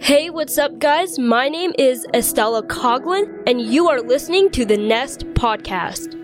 Hey, what's up, guys? My name is Estella Coughlin, and you are listening to the Nest Podcast.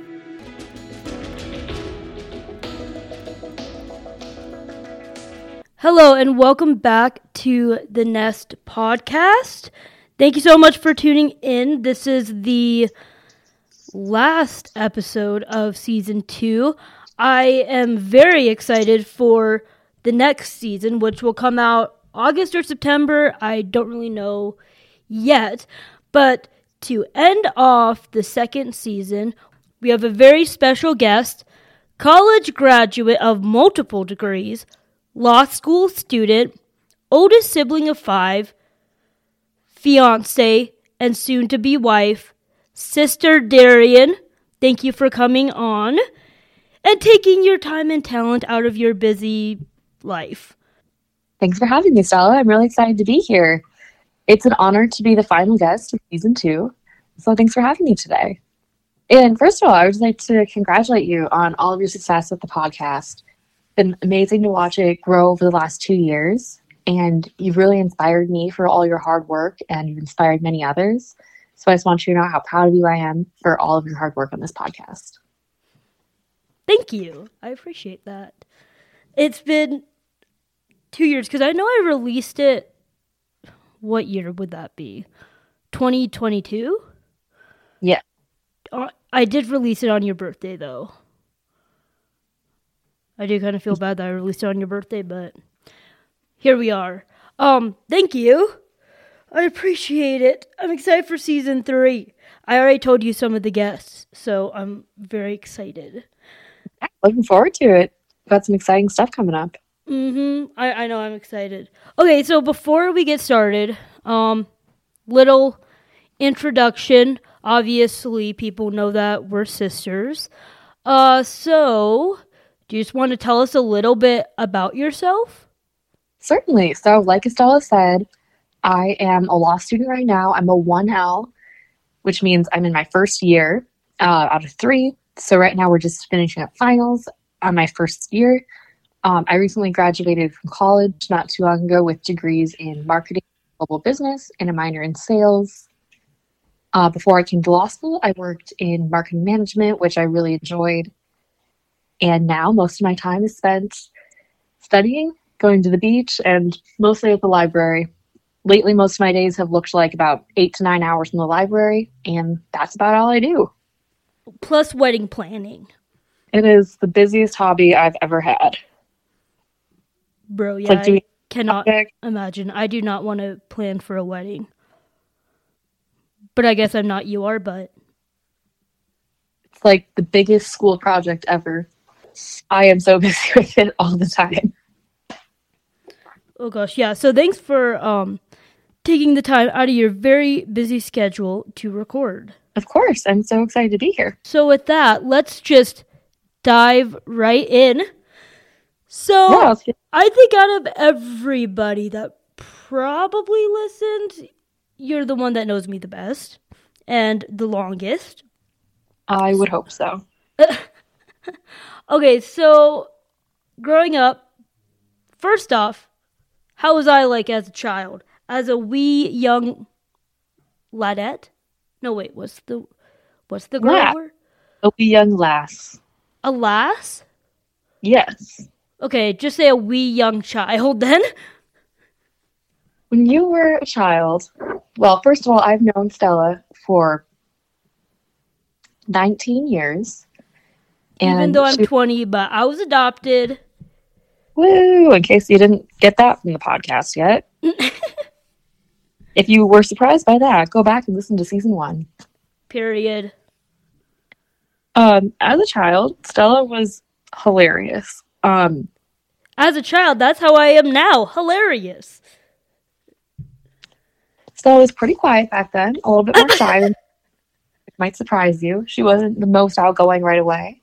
Hello, and welcome back to the Nest Podcast. Thank you so much for tuning in. This is the last episode of Season 2. I am very excited for the next season, which will come out August or September. I don't really know yet. But to end off the second season, we have a very special guest, college graduate of multiple degrees, law school student, oldest sibling of 5, fiance, and soon-to-be wife, Sister Darian. Thank you for coming on and taking your time and talent out of your busy life. Thanks for having me, Stella. I'm really excited to be here. It's an honor to be the final guest of Season 2, so thanks for having me today. And first of all, I would like to congratulate you on all of your success with the podcast. It's been amazing to watch it grow over the last 2 years, and you've really inspired me for all your hard work, and you've inspired many others. So I just want you to know how proud of you I am for all of your hard work on this podcast. Thank you. I appreciate that. It's been 2 years, because I know I released it, what year would that be? 2022? Yeah. I did release it on your birthday, though. I do kind of feel bad that I released it on your birthday, but here we are. Thank you. I appreciate it. I'm excited for Season 3. I already told you some of the guests, so I'm very excited. Looking forward to it. Got some exciting stuff coming up. I know, I'm excited. Okay, so before we get started, little introduction. Obviously, people know that we're sisters. So, do you just want to tell us a little bit about yourself? Certainly. So, like Estella said, I am a law student right now. I'm a 1L, which means I'm in my first year out of 3. So right now we're just finishing up finals on my first year. I recently graduated from college not too long ago with degrees in marketing, global business, and a minor in sales. Before I came to law school, I worked in marketing management, which I really enjoyed. And now most of my time is spent studying, going to the beach, and mostly at the library. Lately, most of my days have looked like about 8 to 9 hours in the library, and that's about all I do. Plus wedding planning. It is the busiest hobby I've ever had. Bro, yeah, like I cannot imagine. I do not want to plan for a wedding. But I guess I'm not, you are, but... It's like the biggest school project ever. I am so busy with it all the time. Oh gosh, yeah. So thanks for taking the time out of your very busy schedule to record. Of course, I'm so excited to be here. So with that, let's just dive right in. So yeah, I think out of everybody that probably listened, you're the one that knows me the best and the longest. I would hope so. Okay, so growing up, first off, how was I like as a child? As a wee young ladette? No, wait, what's the girl word? A wee young lass. A lass? Yes. Okay, just say a wee young child then. When you were a child, well, first of all, I've known Stella for 19 years. Even though I'm 20, but I was adopted. Woo! In case you didn't get that from the podcast yet. If you were surprised by that, go back and listen to Season 1. Period. As a child, Stella was hilarious. As a child, that's how I am now. Hilarious. Stella was pretty quiet back then, a little bit more shy. It might surprise you. She wasn't the most outgoing right away.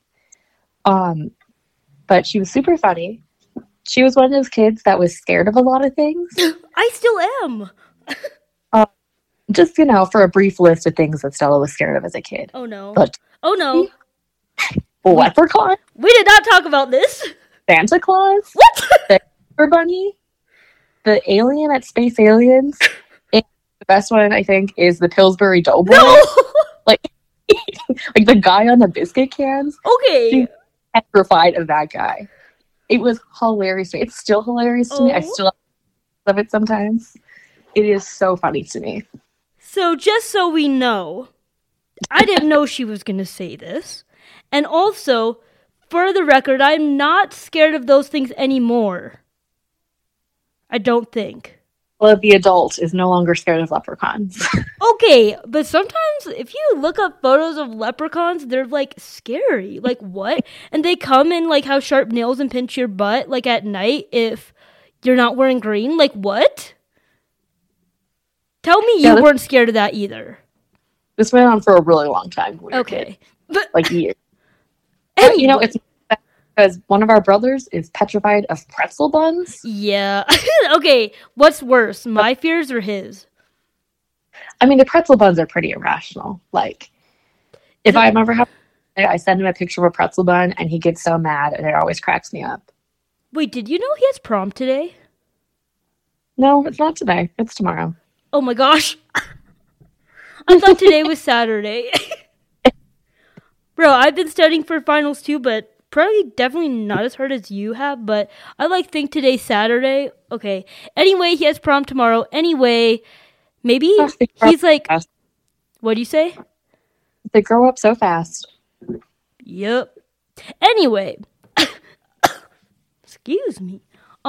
But she was super funny. She was one of those kids that was scared of a lot of things. I still am. Just, for a brief list of things that Stella was scared of as a kid. Oh, no. But, oh, no. Leprechaun? We did not talk about this. Santa Claus? What? The Bunny? The alien at Space Aliens? best one, I think, is the Pillsbury Doughboy. No! Like, like the guy on the biscuit cans. Okay. She's petrified of that guy. It was hilarious to me. It's still hilarious to me. I still love it sometimes. It is so funny to me. So just so we know, I didn't know she was going to say this. And also, for the record, I'm not scared of those things anymore. I don't think. Well, the adult is no longer scared of leprechauns. Okay, but sometimes if you look up photos of leprechauns, they're like scary. Like what? And they come and like have sharp nails and pinch your butt like at night if you're not wearing green. Like what? Tell me you weren't scared of that either. This went on for a really long time. Okay. But, like years. But, you know, it's because one of our brothers is petrified of pretzel buns. Yeah. Okay, what's worse, my fears or his? I mean, the pretzel buns are pretty irrational. Like, if I'm ever having, I send him a picture of a pretzel bun, and he gets so mad, and it always cracks me up. Wait, did you know he has prom today? No, it's not today. It's tomorrow. Oh my gosh. I thought today was Saturday. Bro, I've been studying for finals too, but definitely not as hard as you have, but I think today's Saturday. Okay. Anyway, he has prom tomorrow. Anyway, maybe he's like, what do you say? They grow up so fast. Yep. Anyway, excuse me.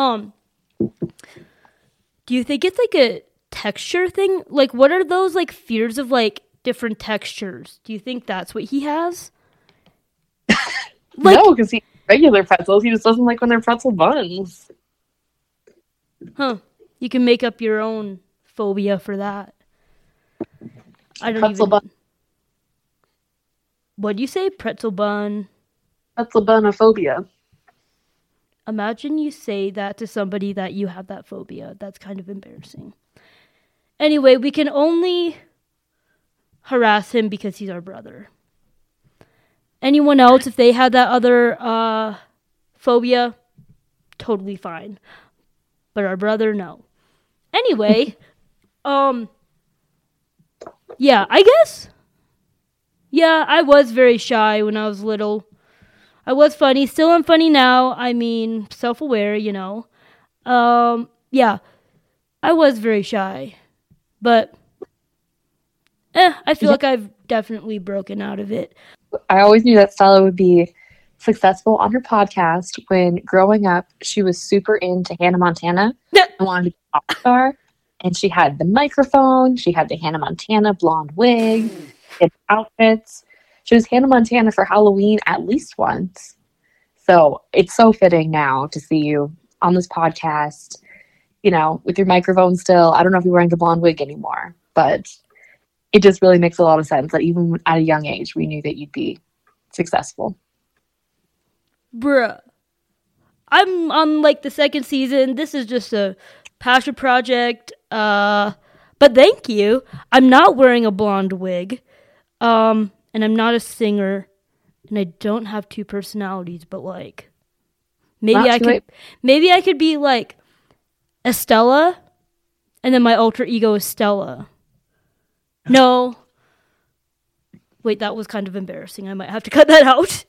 Do you think it's like a texture thing? Like, what are those like fears of like different textures? Do you think that's what he has? Like, no, because he regular pretzels. He just doesn't like when they're pretzel buns. Huh. You can make up your own phobia for that. I don't pretzel even... bun. What do you say? Pretzel bun. Pretzel bunophobia. Imagine you say that to somebody that you have that phobia. That's kind of embarrassing. Anyway, we can only harass him because he's our brother. Anyone else, if they had that other phobia, totally fine. But our brother, no. Anyway, yeah, I guess. Yeah, I was very shy when I was little. I was funny. Still am funny now. I mean, self-aware, you know. Yeah, I was very shy. But, I feel like I've definitely broken out of it. I always knew that Stella would be successful on her podcast. When growing up, she was super into Hannah Montana and wanted to be a pop star. And she had the microphone. She had the Hannah Montana blonde wig, and outfits. She was Hannah Montana for Halloween at least once. So it's so fitting now to see you on this podcast, you know, with your microphone still. I don't know if you're wearing the blonde wig anymore, but it just really makes a lot of sense that even at a young age, we knew that you'd be successful. Bruh. I'm on like the second season. This is just a passion project. But thank you. I'm not wearing a blonde wig. And I'm not a singer. And I don't have two personalities, but like maybe I could be like Estella, and then my alter ego is Stella. No. Wait, that was kind of embarrassing. I might have to cut that out.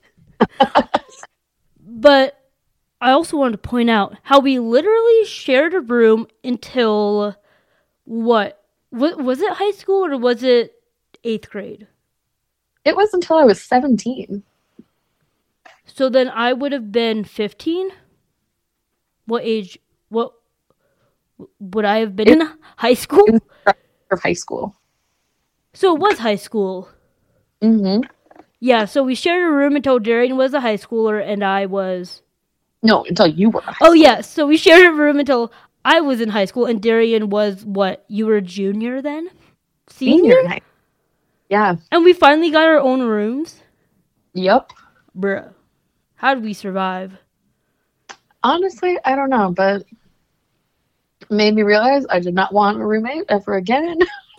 But I also wanted to point out how we literally shared a room until what? Was it high school or was it 8th grade? It was until I was 17. So then I would have been 15? What age? What would I have been in high school? It was high school. So it was high school. Mm-hmm. Yeah, so we shared a room until Darian was a high schooler and I was... No, until you were. Oh, yeah, so we shared a room until I was in high school and Darian was what? You were a junior then? Senior? Yeah. And we finally got our own rooms? Yep. Bruh. How did we survive? Honestly, I don't know, but it made me realize I did not want a roommate ever again.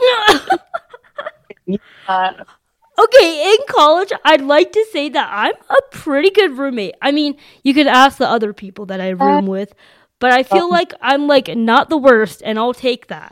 Okay, in college, I'd like to say that I'm a pretty good roommate. I mean, you could ask the other people that I room with, but I feel like I'm like not the worst, and I'll take that.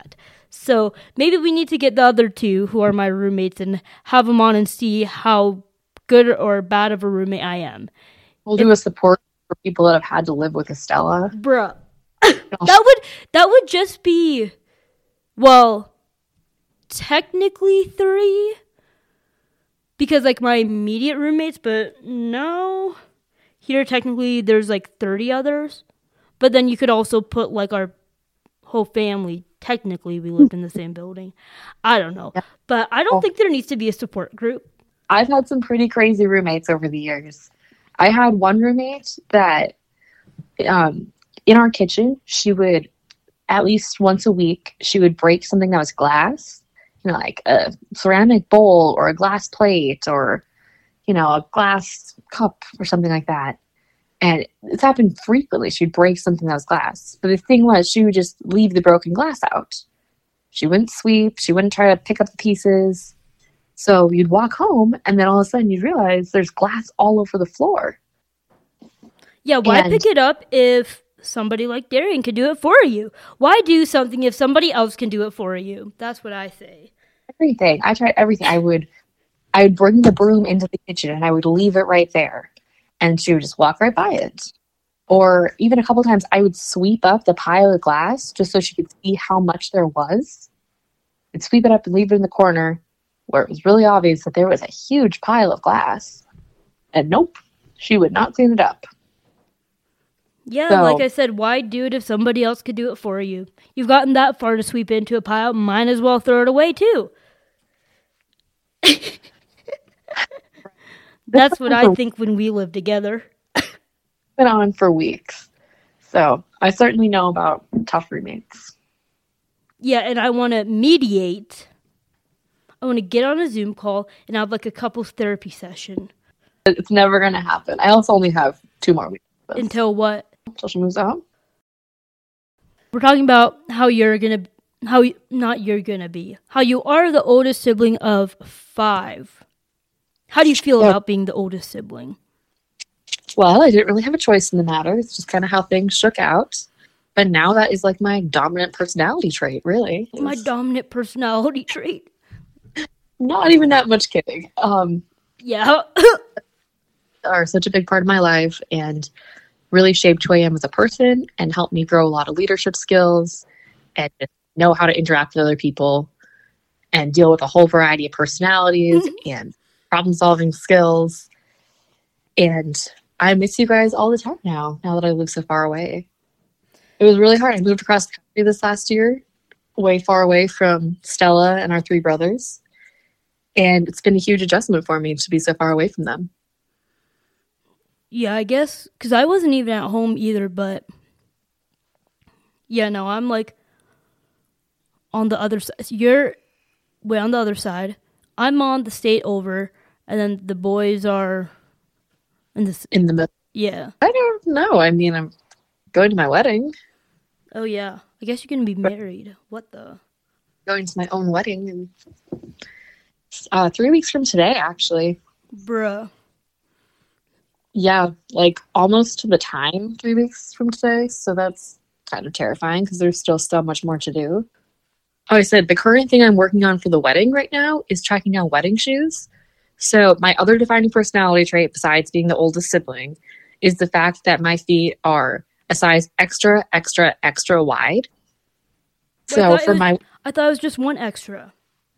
So maybe we need to get the other two who are my roommates and have them on and see how good or bad of a roommate I am. We'll do a support for people that have had to live with Estella. Bruh. that would just be, well, technically 3. Because, like, my immediate roommates, but no. Here, technically, there's, like, 30 others. But then you could also put, like, our whole family. Technically, we lived in the same building. I don't know. Yeah. But I don't think there needs to be a support group. I've had some pretty crazy roommates over the years. I had one roommate that, in our kitchen, she would, at least once a week, she would break something that was glass. You know, like a ceramic bowl or a glass plate or, you know, a glass cup or something like that. And it's happened frequently. She'd break something that was glass. But the thing was, she would just leave the broken glass out. She wouldn't sweep. She wouldn't try to pick up the pieces. So you'd walk home, and then all of a sudden you'd realize there's glass all over the floor. Yeah, why pick it up if somebody like Darian could do it for you? Why do something if somebody else can do it for you? That's what I say. Everything. I tried everything. I would bring the broom into the kitchen and I would leave it right there. And she would just walk right by it. Or even a couple times I would sweep up the pile of glass just so she could see how much there was. I'd sweep it up and leave it in the corner where it was really obvious that there was a huge pile of glass. And nope, she would not clean it up. Yeah, so, like I said, why do it if somebody else could do it for you? You've gotten that far to sweep into a pile, might as well throw it away too. That's what I think when we live together. Been on for weeks. So I certainly know about tough roommates. Yeah, and I want to mediate. I want to get on a Zoom call and have like a couples therapy session. It's never going to happen. I also only have 2 more weeks. Until what? Until she moves out. We're talking about how you are the oldest sibling of 5. How do you feel about being the oldest sibling? Well, I didn't really have a choice in the matter. It's just kind of how things shook out. But now that is like my dominant personality trait, really. My dominant personality trait. Not even that much kidding. Yeah. Are such a big part of my life and really shaped who I am as a person and helped me grow a lot of leadership skills and know how to interact with other people and deal with a whole variety of personalities and problem-solving skills. And I miss you guys all the time now that I live so far away. It was really hard. I moved across the country this last year, way far away from Stella and our 3 brothers. And it's been a huge adjustment for me to be so far away from them. Yeah, I guess, because I wasn't even at home either, but yeah, no, I'm like on the other side. You're way on the other side. I'm on the state over, and then the boys are in the middle. Yeah. I don't know. I mean, I'm going to my wedding. Oh, yeah. I guess you're going to be married. What the? Going to my own wedding in 3 weeks from today, actually. Bruh. Yeah, like almost to the time 3 weeks from today. So that's kind of terrifying because there's still so much more to do. Oh, I said the current thing I'm working on for the wedding right now is tracking down wedding shoes. So my other defining personality trait, besides being the oldest sibling, is the fact that my feet are a size extra, extra, extra wide. So I thought it was just 1 extra.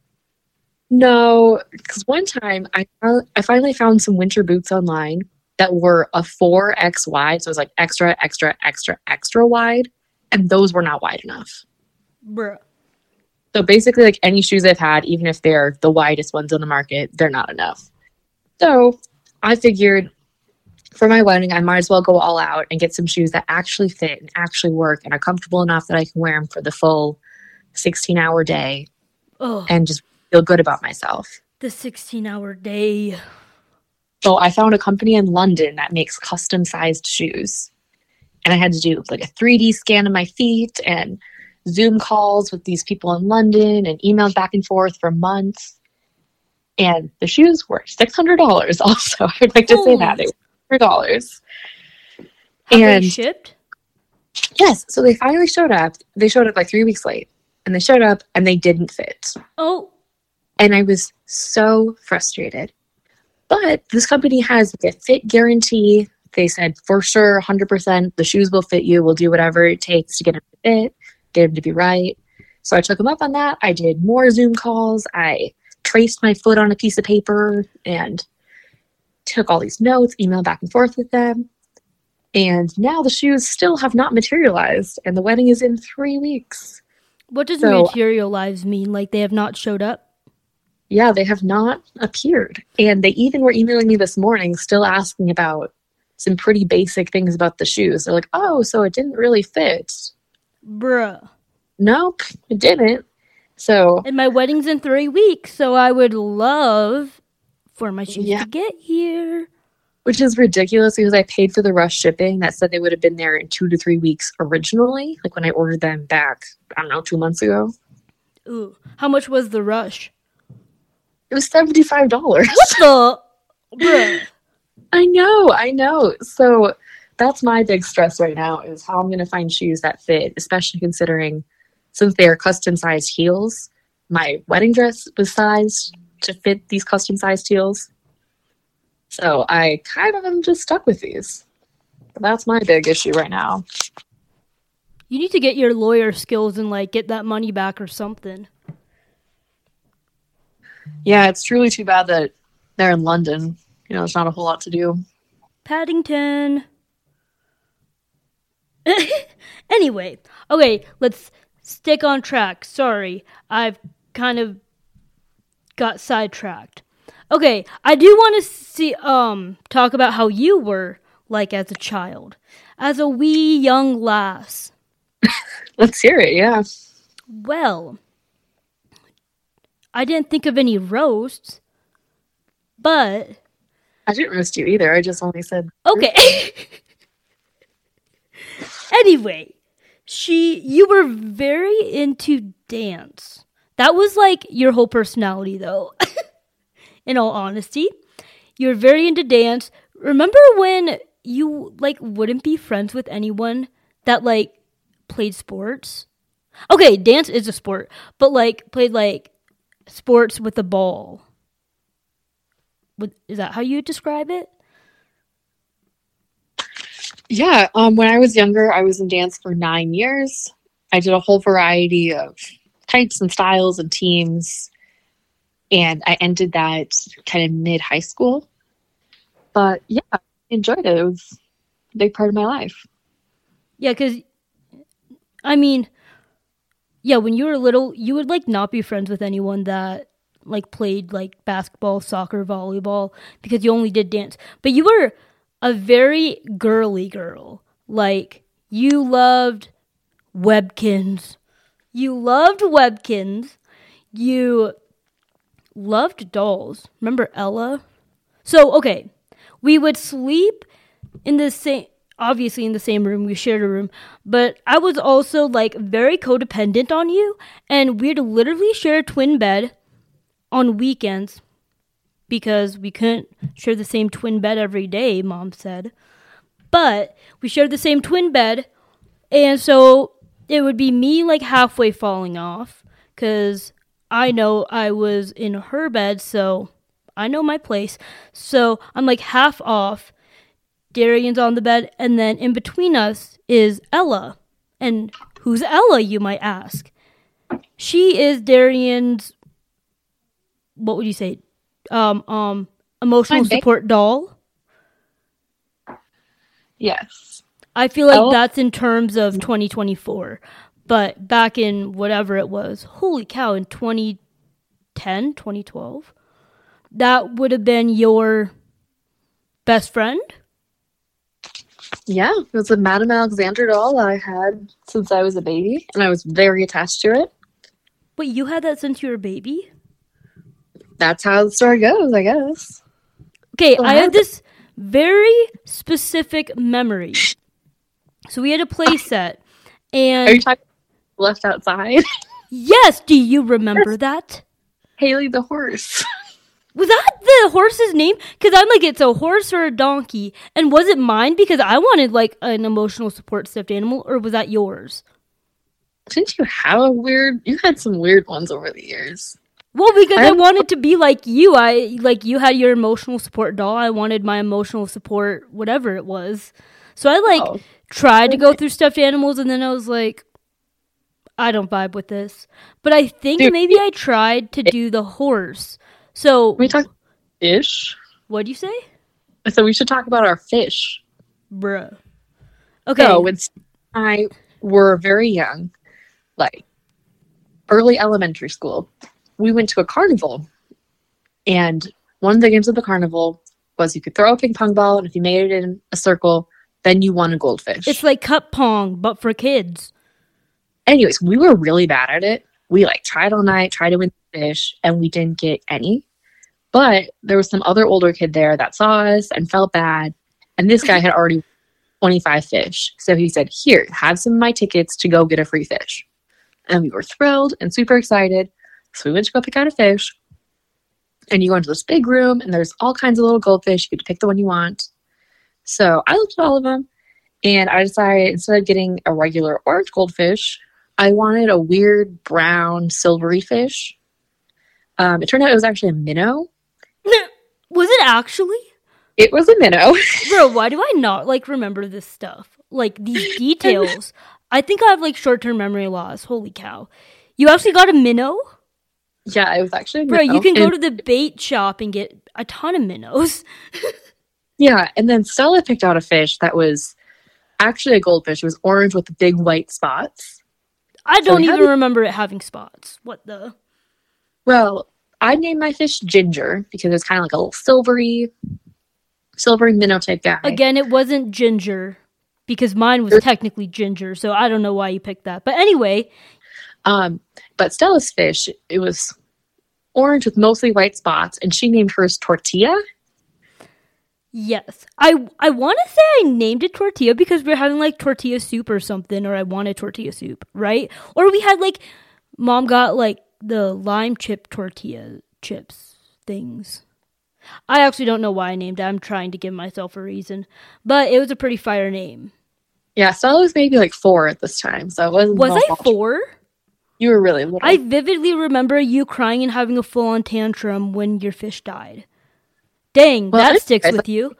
No, because one time I finally found some winter boots online that were a 4X wide. So it was like extra, extra, extra, extra wide. And those were not wide enough. Bruh. So basically, like any shoes I've had, even if they're the widest ones on the market, they're not enough. So I figured for my wedding, I might as well go all out and get some shoes that actually fit and actually work and are comfortable enough that I can wear them for the full 16-hour day and just feel good about myself. The 16-hour day. So I found a company in London that makes custom-sized shoes. And I had to do like a 3D scan of my feet and Zoom calls with these people in London and emails back and forth for months. And the shoes were $600 also. I'd like to say that. They were $600. Have they shipped? Yes. So they finally showed up. They showed up like 3 weeks late. and they showed up and they didn't fit. Oh. And I was so frustrated. But this company has a fit guarantee. They said, for sure, 100%, the shoes will fit you. We'll do whatever it takes to get them to fit, get them to be right. So I took them up on that. I did more Zoom calls. I traced my foot on a piece of paper and took all these notes, emailed back and forth with them. And now the shoes still have not materialized, and the wedding is in 3 weeks. What does materialize mean? Like they have not showed up? Yeah, they have not appeared. And they even were emailing me this morning still asking about some pretty basic things about the shoes. They're like, oh, so it didn't really fit. Bruh. Nope, it didn't. So, and my wedding's in 3 weeks, so I would love for my shoes to get here. Which is ridiculous because I paid for the rush shipping. That said they would have been there in 2 to 3 weeks originally, like when I ordered them back, I don't know, 2 months ago. Ooh, how much was the rush? It was $75. What the? Bruh. I know. So that's my big stress right now is how I'm going to find shoes that fit, especially considering since they are custom-sized heels, my wedding dress was sized to fit these custom-sized heels. So I kind of am just stuck with these. But that's my big issue right now. You need to get your lawyer skills and, like, get that money back or something. Yeah, it's truly too bad that they're in London. You know, there's not a whole lot to do. Paddington. Anyway, okay, let's stick on track. Sorry, I've kind of got sidetracked. Okay, I do want to talk about how you were like as a child, as a wee young lass. Let's hear it, yeah. Well, I didn't think of any roasts, but I didn't roast you either. I just only said okay. Anyway, you were very into dance. That was like your whole personality, though. In all honesty, you were very into dance. Remember when you like wouldn't be friends with anyone that like played sports? Okay, dance is a sport, but like played like sports with a ball. Is that how you describe it? Yeah, when I was younger, I was in dance for 9 years. I did a whole variety of types and styles and teams, and I ended that kind of mid-high school. But yeah, I enjoyed it. It was a big part of my life. Yeah, because, I mean, yeah, when you were little, you would like not be friends with anyone that like played like basketball, soccer, volleyball, because you only did dance. But you were a very girly girl. Like, you loved Webkins. You loved dolls. Remember Ella? So, okay. We would sleep in the same, obviously in the same room. We shared a room. But I was also, like, very codependent on you. And we'd literally share a twin bed on weekends. Because we couldn't share the same twin bed every day, Mom said. But we shared the same twin bed, and so it would be me like halfway falling off, because I know I was in her bed, so I know my place. So I'm like half off, Darian's on the bed, and then in between us is Ella. And who's Ella, you might ask? She is Darian's, what would you say? Emotional support doll. Yes. I feel like that's in terms of 2024. But back in whatever it was, holy cow, in 2010, 2012, that would have been your best friend? Yeah, it was a Madame Alexander doll I had since I was a baby, and I was very attached to it. Wait, you had that since you were a baby? That's how the story goes, I guess. Okay, I have this very specific memory. So we had a play set, and are you talking left outside? Yes, do you remember that? Haley the horse. Was that the horse's name? Because I'm like, it's a horse or a donkey. And was it mine? Because I wanted like an emotional support stuffed animal, or was that yours? Didn't you have you had some weird ones over the years. Well, because I wanted to be like you. You had your emotional support doll. I wanted my emotional support, whatever it was. So I tried to go through stuffed animals, and then I was like, I don't vibe with this. But I think maybe I tried to do the horse. So we talk fish. What'd you say? So we should talk about our fish. Bruh. Okay. So when I were very young, like early elementary school, we went to a carnival. And one of the games of the carnival was you could throw a ping pong ball, and if you made it in a circle, then you won a goldfish. It's like cup pong, but for kids. Anyways, we were really bad at it. We tried all night, tried to win the fish, and we didn't get any. But there was some other older kid there that saw us and felt bad. And this guy had already 25 fish. So he said, here, have some of my tickets to go get a free fish. And we were thrilled and super excited. So we went to go pick out a fish. And you go into this big room, and there's all kinds of little goldfish. You get to pick the one you want. So I looked at all of them, and I decided instead of getting a regular orange goldfish, I wanted a weird brown silvery fish. It turned out it was actually a minnow. Was it actually? It was a minnow. Bro, why do I not remember this stuff? These details. I think I have short-term memory loss. Holy cow. You actually got a minnow? Yeah, it was actually a minnow. Bro, you can go to the bait shop and get a ton of minnows. Yeah, and then Stella picked out a fish that was actually a goldfish. It was orange with big white spots. I don't even remember it having spots. What the? Well, I named my fish Ginger because it's kind of like a little silvery minnow type guy. Again, it wasn't ginger because mine was technically ginger, so I don't know why you picked that. But anyway. But Stella's fish, it was orange with mostly white spots, and she named hers Tortilla. Yes. I want to say I named it Tortilla because we were having tortilla soup or something, or I wanted tortilla soup, right? Or we had Mom got the lime chip tortilla chips things. I actually don't know why I named it. I'm trying to give myself a reason. But it was a pretty fire name. Yeah, Stella was maybe 4 at this time, so it wasn't. Was I 4? You were really little. I vividly remember you crying and having a full-on tantrum when your fish died. Dang, that sticks with you.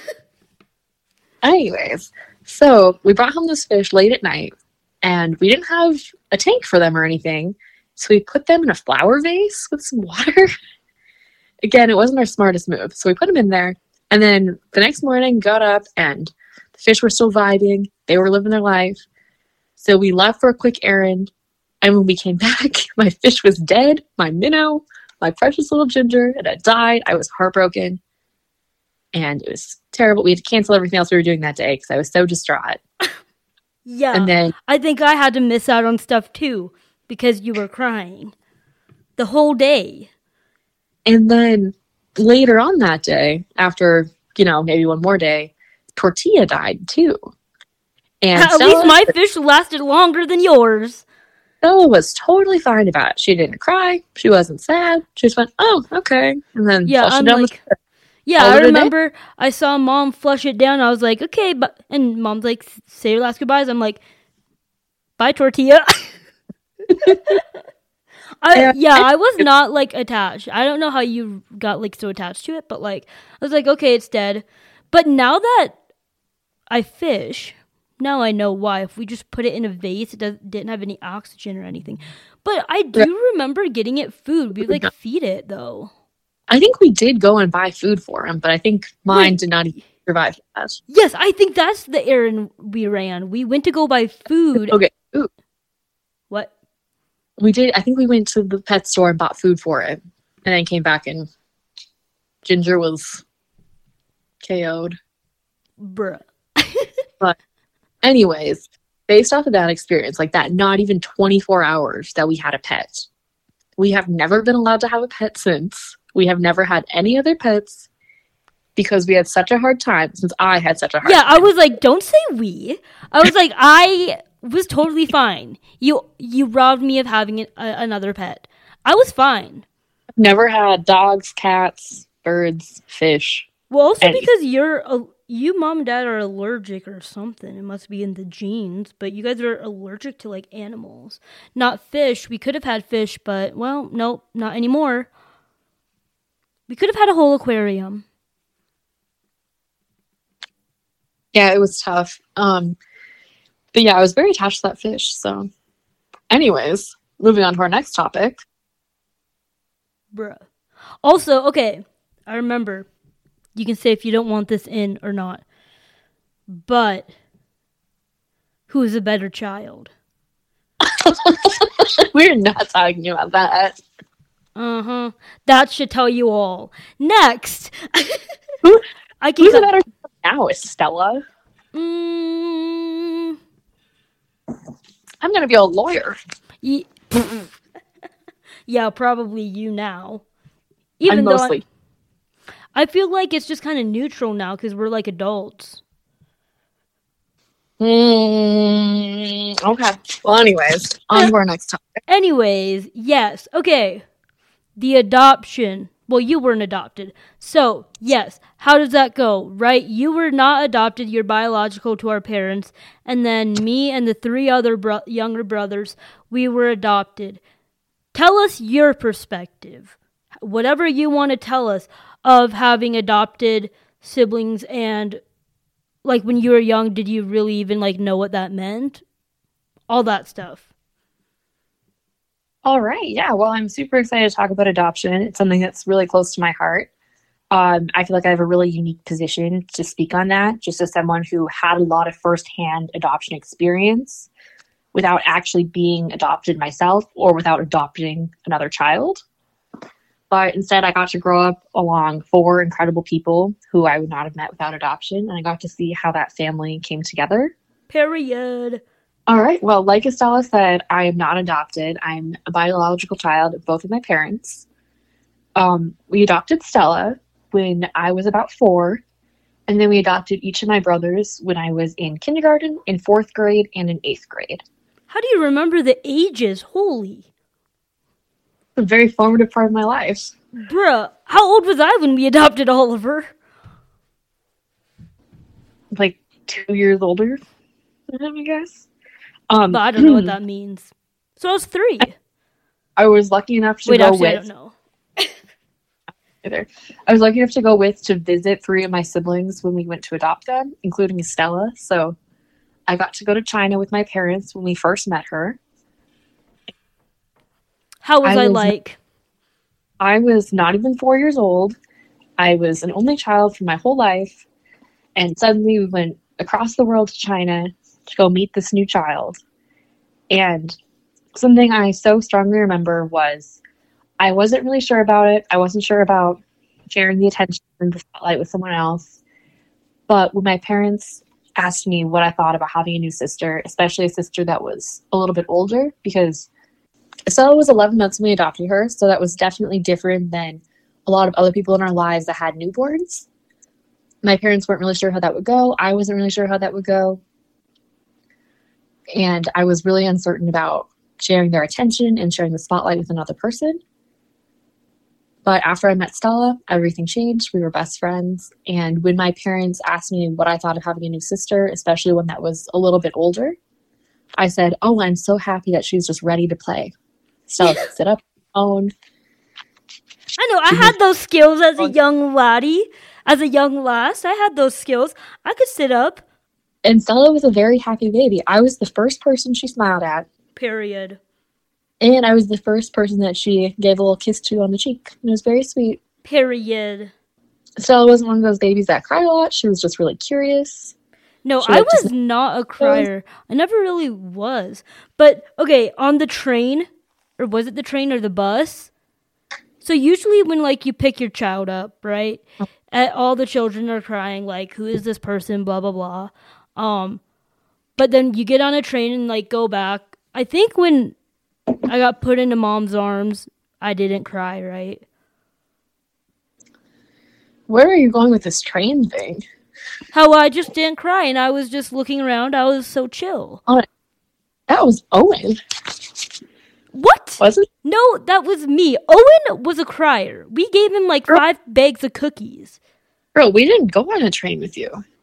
Anyways, so we brought home this fish late at night, and we didn't have a tank for them or anything, so we put them in a flower vase with some water. Again, it wasn't our smartest move, so we put them in there, and then the next morning got up, and the fish were still vibing. They were living their life. So we left for a quick errand, and when we came back, my fish was dead, my minnow, my precious little Ginger, it had died. I was heartbroken, and it was terrible. We had to cancel everything else we were doing that day because I was so distraught. Yeah, and then I think I had to miss out on stuff too because you were crying the whole day. And then later on that day, after, maybe one more day, Tortilla died too. And at least my fish lasted longer than yours. Stella was totally fine about it. She didn't cry. She wasn't sad. She just went, oh, okay. And then I remember I saw Mom flush it down. I was like, okay, and Mom's like, say your last goodbyes. I'm like, bye, Tortilla. I was not attached. I don't know how you got so attached to it, but I was like, okay, it's dead. But now that I fish, now I know why. If we just put it in a vase, it didn't have any oxygen or anything. But I do remember getting it food. We feed it though. I think we did go and buy food for him, but I think mine did not survive that. Yes, I think that's the errand we ran. We went to go buy food. Okay. Ooh. What? We did. I think we went to the pet store and bought food for it, and then came back and Ginger was KO'd. Bruh. But anyways, based off of that experience, that not even 24 hours that we had a pet, we have never been allowed to have a pet since. We have never had any other pets because we had such a hard time since I had such a hard time. Yeah, I was like, don't say we. I was like, I was totally fine. You robbed me of having another pet. I was fine. I've never had dogs, cats, birds, fish. Well, also because you're you mom and dad are allergic or something. It must be in the genes, but you guys are allergic to like animals. Not fish. We could have had fish, but well, nope, not anymore. We could have had a whole aquarium. Yeah, it was tough. But yeah, I was very attached to that fish. So, anyways, moving on to our next topic. Bruh. Also, okay, I remember. You can say if you don't want this in or not. But who is a better child? We're not talking about that. Uh-huh. That should tell you all. Next. Who's a better now? Estella? I'm going to be a lawyer. Yeah, probably you now. I'm mostly. I feel like it's just kind of neutral now because we're like adults. Okay. Well, anyways, on to our next topic. Anyways, yes. Okay. The adoption. Well, you weren't adopted. So, yes. How does that go, right? You were not adopted. You're biological to our parents. And then me and the 3 other younger brothers, we were adopted. Tell us your perspective. Whatever you want to tell us of having adopted siblings, and like when you were young, did you really even like know what that meant? All that stuff. All right. Yeah. Well, I'm super excited to talk about adoption. It's something that's really close to my heart. I feel like I have a really unique position to speak on that, just as someone who had a lot of firsthand adoption experience without actually being adopted myself or without adopting another child. But instead, I got to grow up along 4 incredible people who I would not have met without adoption, and I got to see how that family came together. Period. All right. Well, like Estella said, I am not adopted. I'm a biological child of both of my parents. We adopted Stella when I was about 4, and then we adopted each of my brothers when I was in kindergarten, in 4th grade, and in 8th grade. How do you remember the ages? Holy. A very formative part of my life. Bruh, how old was I when we adopted Oliver? Like 2 years older than him, I guess. But I don't know what that means. So I was 3. I was lucky enough to go with. I don't know. Either. I was lucky enough to go with to visit 3 of my siblings when we went to adopt them, including Estella. So I got to go to China with my parents when we first met her. How was I like? I was not even 4 years old. I was an only child for my whole life. And suddenly we went across the world to China to go meet this new child. And something I so strongly remember was I wasn't really sure about it. I wasn't sure about sharing the attention and the spotlight with someone else. But when my parents asked me what I thought about having a new sister, especially a sister that was a little bit older, because Estella was 11 months when we adopted her, so that was definitely different than a lot of other people in our lives that had newborns. My parents weren't really sure how that would go. I wasn't really sure how that would go. And I was really uncertain about sharing their attention and sharing the spotlight with another person. But after I met Stella, everything changed. We were best friends. And when my parents asked me what I thought of having a new sister, especially one that was a little bit older, I said, "Oh, I'm so happy that she's just ready to play." Stella could sit up on. I know, I had those skills as a young laddie, as a young lass. I had those skills. I could sit up. And Stella was a very happy baby. I was the first person she smiled at. Period. And I was the first person that she gave a little kiss to on the cheek. And it was very sweet. Period. Stella wasn't one of those babies that cried a lot. She was just really curious. No, I was not a crier. I never really was. But, okay, on the train, or was it the train or the bus? So usually when, like, you pick your child up, right? All the children are crying, like, who is this person, blah, blah, blah. But then you get on a train and, like, go back. I think when I got put into mom's arms, I didn't cry, right? Where are you going with this train thing? How I just didn't cry, and I was just looking around. I was so chill. That was Owen. What? Was it? No, that was me. Owen was a crier. We gave him like 5 bags of cookies. Girl, we didn't go on a train with you.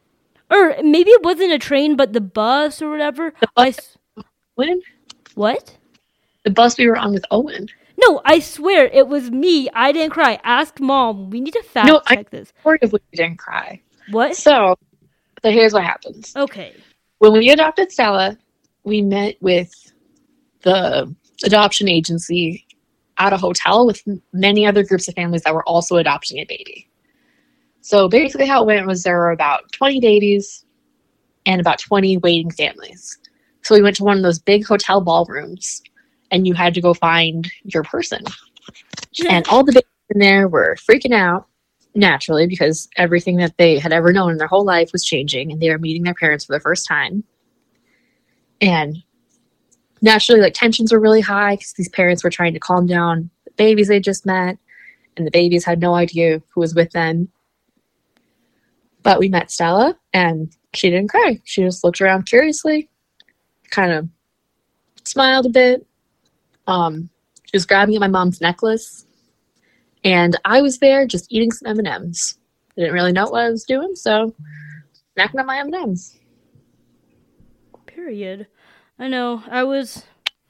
Or maybe it wasn't a train, but the bus or whatever. The bus. Owen? What? The bus we were on with Owen. No, I swear it was me. I didn't cry. Ask Mom. We need to fact check this. I'm sorry if we didn't cry. What? So here's what happens. Okay. When we adopted Stella, we met with the adoption agency at a hotel with many other groups of families that were also adopting a baby. So basically how it went was there were about 20 babies and about 20 waiting families. So we went to one of those big hotel ballrooms and you had to go find your person. And all the babies in there were freaking out, naturally, because everything that they had ever known in their whole life was changing and they were meeting their parents for the first time. And naturally, like, tensions were really high because these parents were trying to calm down the babies they just met, and the babies had no idea who was with them. But we met Stella, and she didn't cry. She just looked around curiously, kind of smiled a bit. She was grabbing at my mom's necklace, and I was there just eating some M&Ms. I didn't really know what I was doing, so snacking on my M&Ms. Period. I know. I was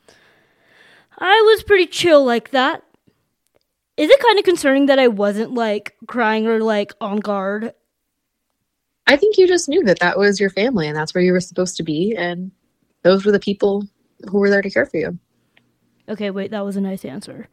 pretty chill like that. Is it kind of concerning that I wasn't, like, crying or, like, on guard? I think you just knew that that was your family and that's where you were supposed to be, and those were the people who were there to care for you. Okay, wait, that was a nice answer.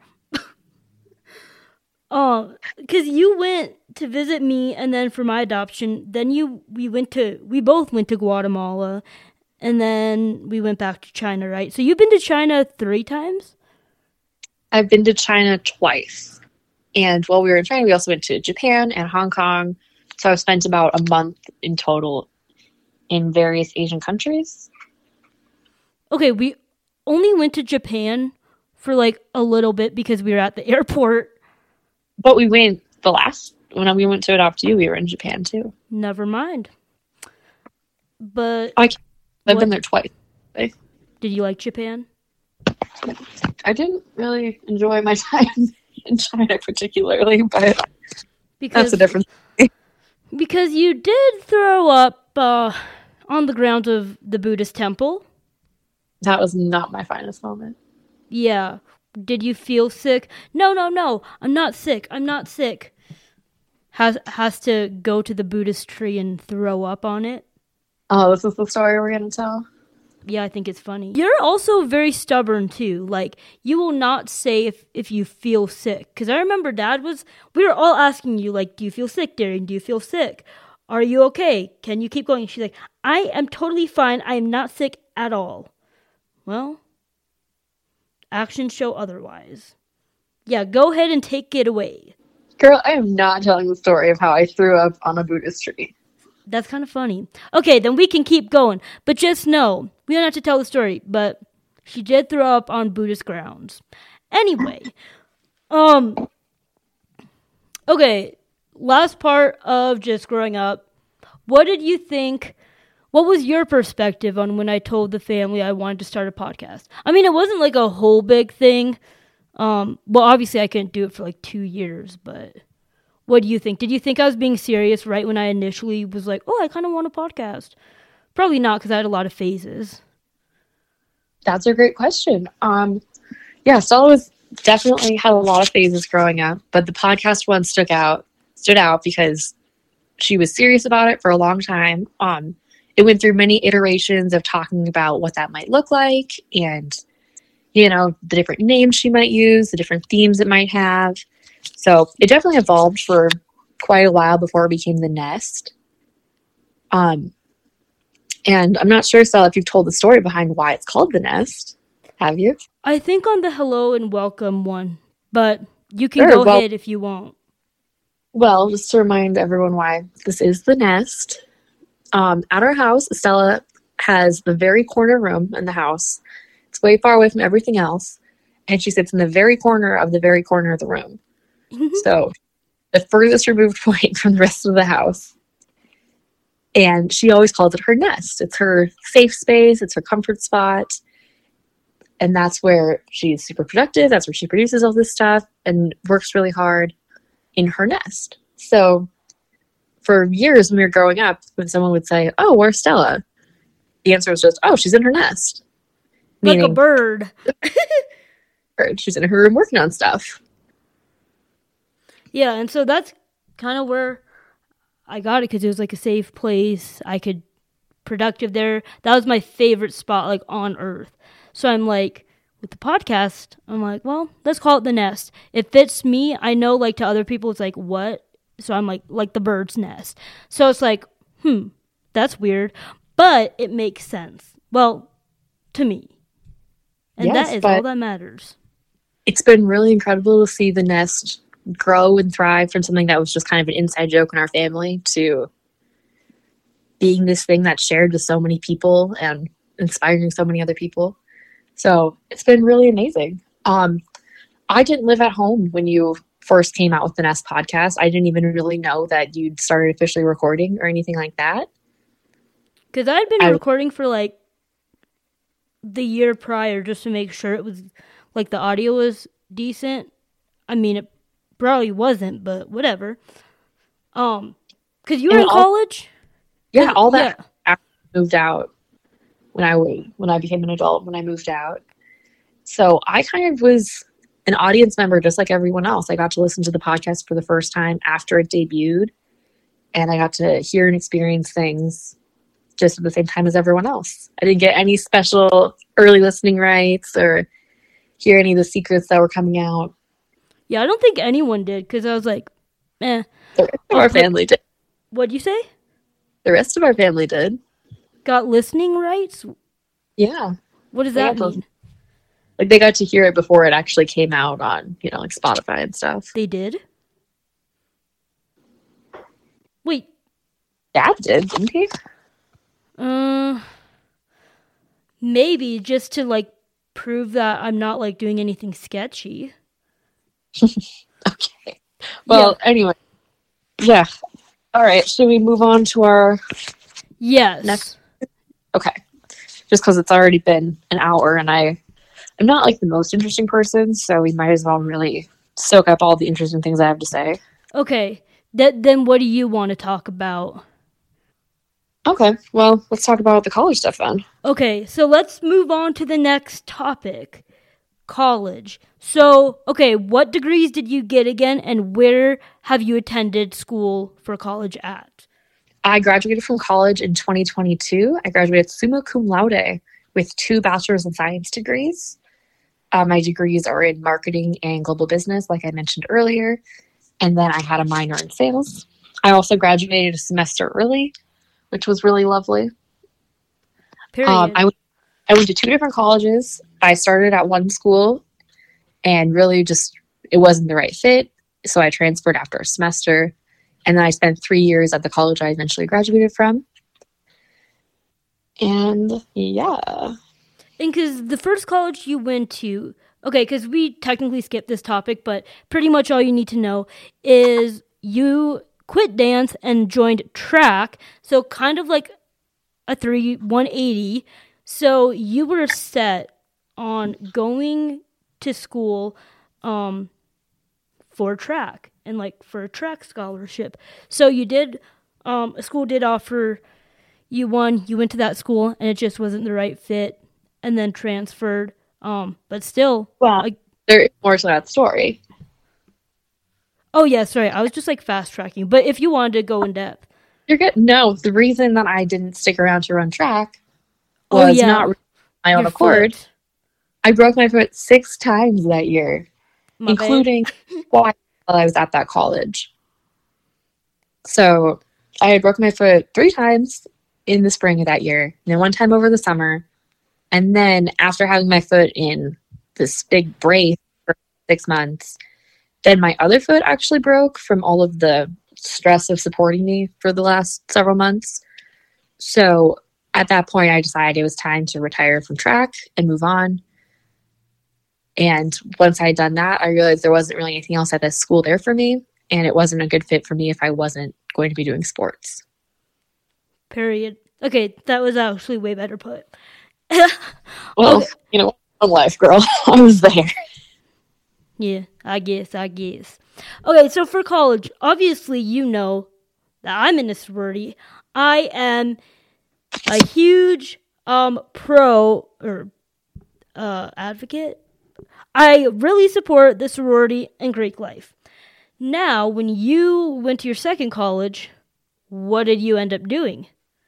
Because you went to visit me, and then for my adoption, then we both went to Guatemala, and then we went back to China, right? So you've been to China 3 times? I've been to China twice. And while we were in China, we also went to Japan and Hong Kong. So I've spent about a month in total in various Asian countries. Okay, we only went to Japan for like a little bit because we were at the airport. But we went when we went to adopt you, we were in Japan too. Never mind. But I've been there twice. Did you like Japan? I didn't really enjoy my time in China particularly, but that's a different thing. Because you did throw up on the grounds of the Buddhist temple. That was not my finest moment. Yeah. Did you feel sick? No. I'm not sick. Has to go to the Buddhist tree and throw up on it. Oh, this is the story we're going to tell? Yeah, I think it's funny. You're also very stubborn, too. Like, you will not say if you feel sick. Because I remember we were all asking you, like, do you feel sick, Darian? Do you feel sick? Are you okay? Can you keep going? She's like, I am totally fine. I am not sick at all. Well, actions show otherwise. Yeah, go ahead and take it away. Girl, I am not telling the story of how I threw up on a Buddhist tree. That's kind of funny. Okay, then we can keep going. But just know, we don't have to tell the story, but she did throw up on Buddhist grounds. Anyway, okay, last part of just growing up. What did you think? What was your perspective on when I told the family I wanted to start a podcast? I mean, it wasn't like a whole big thing. Well, obviously I couldn't do it for like 2 years, but what do you think? Did you think I was being serious right when I initially was like, oh, I kind of want a podcast? Probably not, because I had a lot of phases. That's a great question. Yeah, Stella was definitely had a lot of phases growing up, but the podcast one stood out because she was serious about it for a long time. It went through many iterations of talking about what that might look like and, the different names she might use, the different themes it might have. So it definitely evolved for quite a while before it became The Nest. And I'm not sure, Stella, if you've told the story behind why it's called The Nest. Have you? I think on the hello and welcome one, but you can go ahead if you want. Well, just to remind everyone why this is The Nest. At our house, Stella has the very corner room in the house. It's way far away from everything else. And she sits in the very corner of the room. So the furthest removed point from the rest of the house. And she always calls it her nest. It's her safe space. It's her comfort spot. And that's where she's super productive. That's where she produces all this stuff and works really hard in her nest. So for years when we were growing up, when someone would say, "Oh, where's Stella?" The answer was just, "Oh, she's in her nest." Like a Meaning, bird. she's in her room working on stuff. Yeah, and so that's kind of where I got it, because it was like a safe place. I could productive there. That was my favorite spot, like, on earth. So I'm like, with the podcast, I'm like, well, let's call it the nest. It fits me. I know, like, to other people it's like, what? So I'm like the bird's nest. So it's like, that's weird, but it makes sense. Well, to me. And Yes, that is but all that matters. it's been really incredible to see the nest grow and thrive from something that was just kind of an inside joke in our family to being this thing that's shared with so many people and inspiring so many other people. So it's been really amazing. I didn't live at home when you first came out with the Nest podcast. I didn't even really know that you'd started officially recording or anything like that. Because I'd been recording for like the year prior just to make sure it was, like, the audio was decent. I mean, it probably wasn't, but whatever. Because you were in college? Yeah, all that. I moved out when I became an adult, when I moved out. So I kind of was an audience member just like everyone else. I got to listen to the podcast for the first time after it debuted, and I got to hear and experience things just at the same time as everyone else. I didn't get any special early listening rights or hear any of the secrets that were coming out. Yeah, I don't think anyone did, because I was like, eh. The rest of our family did. What'd you say? The rest of our family did. Got listening rights? Yeah. What does that mean? Like, they got to hear it before it actually came out on, like Spotify and stuff. They did? Wait. Dad did, didn't he? Maybe just to, like, prove that I'm not, like, doing anything sketchy. Okay. Well, anyway. Yeah. All right. Should we move on to our next? Okay. Just because it's already been an hour, and I'm not, like, the most interesting person, so we might as well really soak up all the interesting things I have to say. Okay. Then what do you want to talk about? Okay. Well, let's talk about the college stuff then. Okay. So let's move on to the next topic. College. So, okay, what degrees did you get again, and where have you attended school for college at? I graduated from college in 2022. I graduated summa cum laude with 2 bachelor's in science degrees. My degrees are in marketing and global business, like I mentioned earlier, and then I had a minor in sales. I also graduated a semester early, which was really lovely. Period. I went to 2 different colleges. I started at one school, and really just it wasn't the right fit, so I transferred after a semester, and then I spent 3 years at the college I eventually graduated from. And yeah. And because the first college you went to, okay, because we technically skipped this topic, but pretty much all you need to know is you quit dance and joined track, so kind of like a 180. So you were set on going to school for track and, like, for a track scholarship. So you did, a school did offer you one, you went to that school, and it just wasn't the right fit, and then transferred. But still. Well, like, there is more to that story. Oh, yeah, sorry. I was just, like, fast-tracking. But if you wanted to go in depth. You're good. No, the reason that I didn't stick around to run track was not my own accord. I broke my foot 6 times that year, including while I was at that college. So I had broken my foot 3 times in the spring of that year, and then 1 time over the summer. And then after having my foot in this big brace for 6 months, then my other foot actually broke from all of the stress of supporting me for the last several months. So at that point, I decided it was time to retire from track and move on. And once I had done that, I realized there wasn't really anything else at this school there for me, and it wasn't a good fit for me if I wasn't going to be doing sports. Period. Okay, that was actually way better put. Well, okay. You know, one life, girl. I was there. Yeah, I guess. Okay, so for college, obviously you know that I'm in a sorority. I am a huge pro or advocate. I really support the sorority and Greek life. Now, when you went to your second college, what did you end up doing?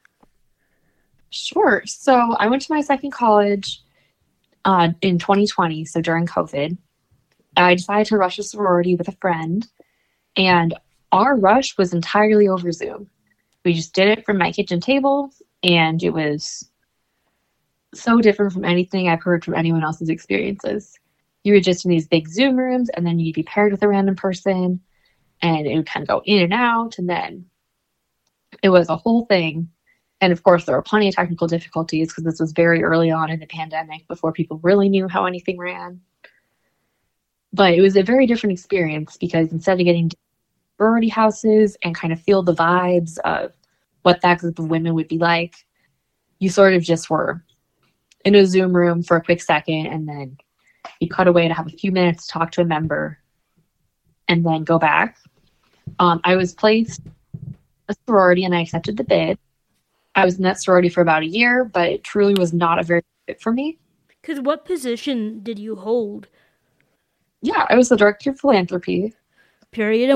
Sure. So I went to my second college in 2020, so during COVID. I decided to rush a sorority with a friend, and our rush was entirely over Zoom. We just did it from my kitchen table, and it was so different from anything I've heard from anyone else's experiences. You were just in these big Zoom rooms, and then you'd be paired with a random person, and it would kind of go in and out, and then it was a whole thing. And of course, there were plenty of technical difficulties because this was very early on in the pandemic before people really knew how anything ran. But it was a very different experience because instead of getting sorority houses and kind of feel the vibes of what that group of women would be like, you sort of just were in a Zoom room for a quick second, and then you cut away to have a few minutes to talk to a member and then go back. I was placed a sorority and I accepted the bid. I was in that sorority for about a year, but it truly was not a very good fit for me. Because what position did you hold? Yeah, I was the director of philanthropy. Period.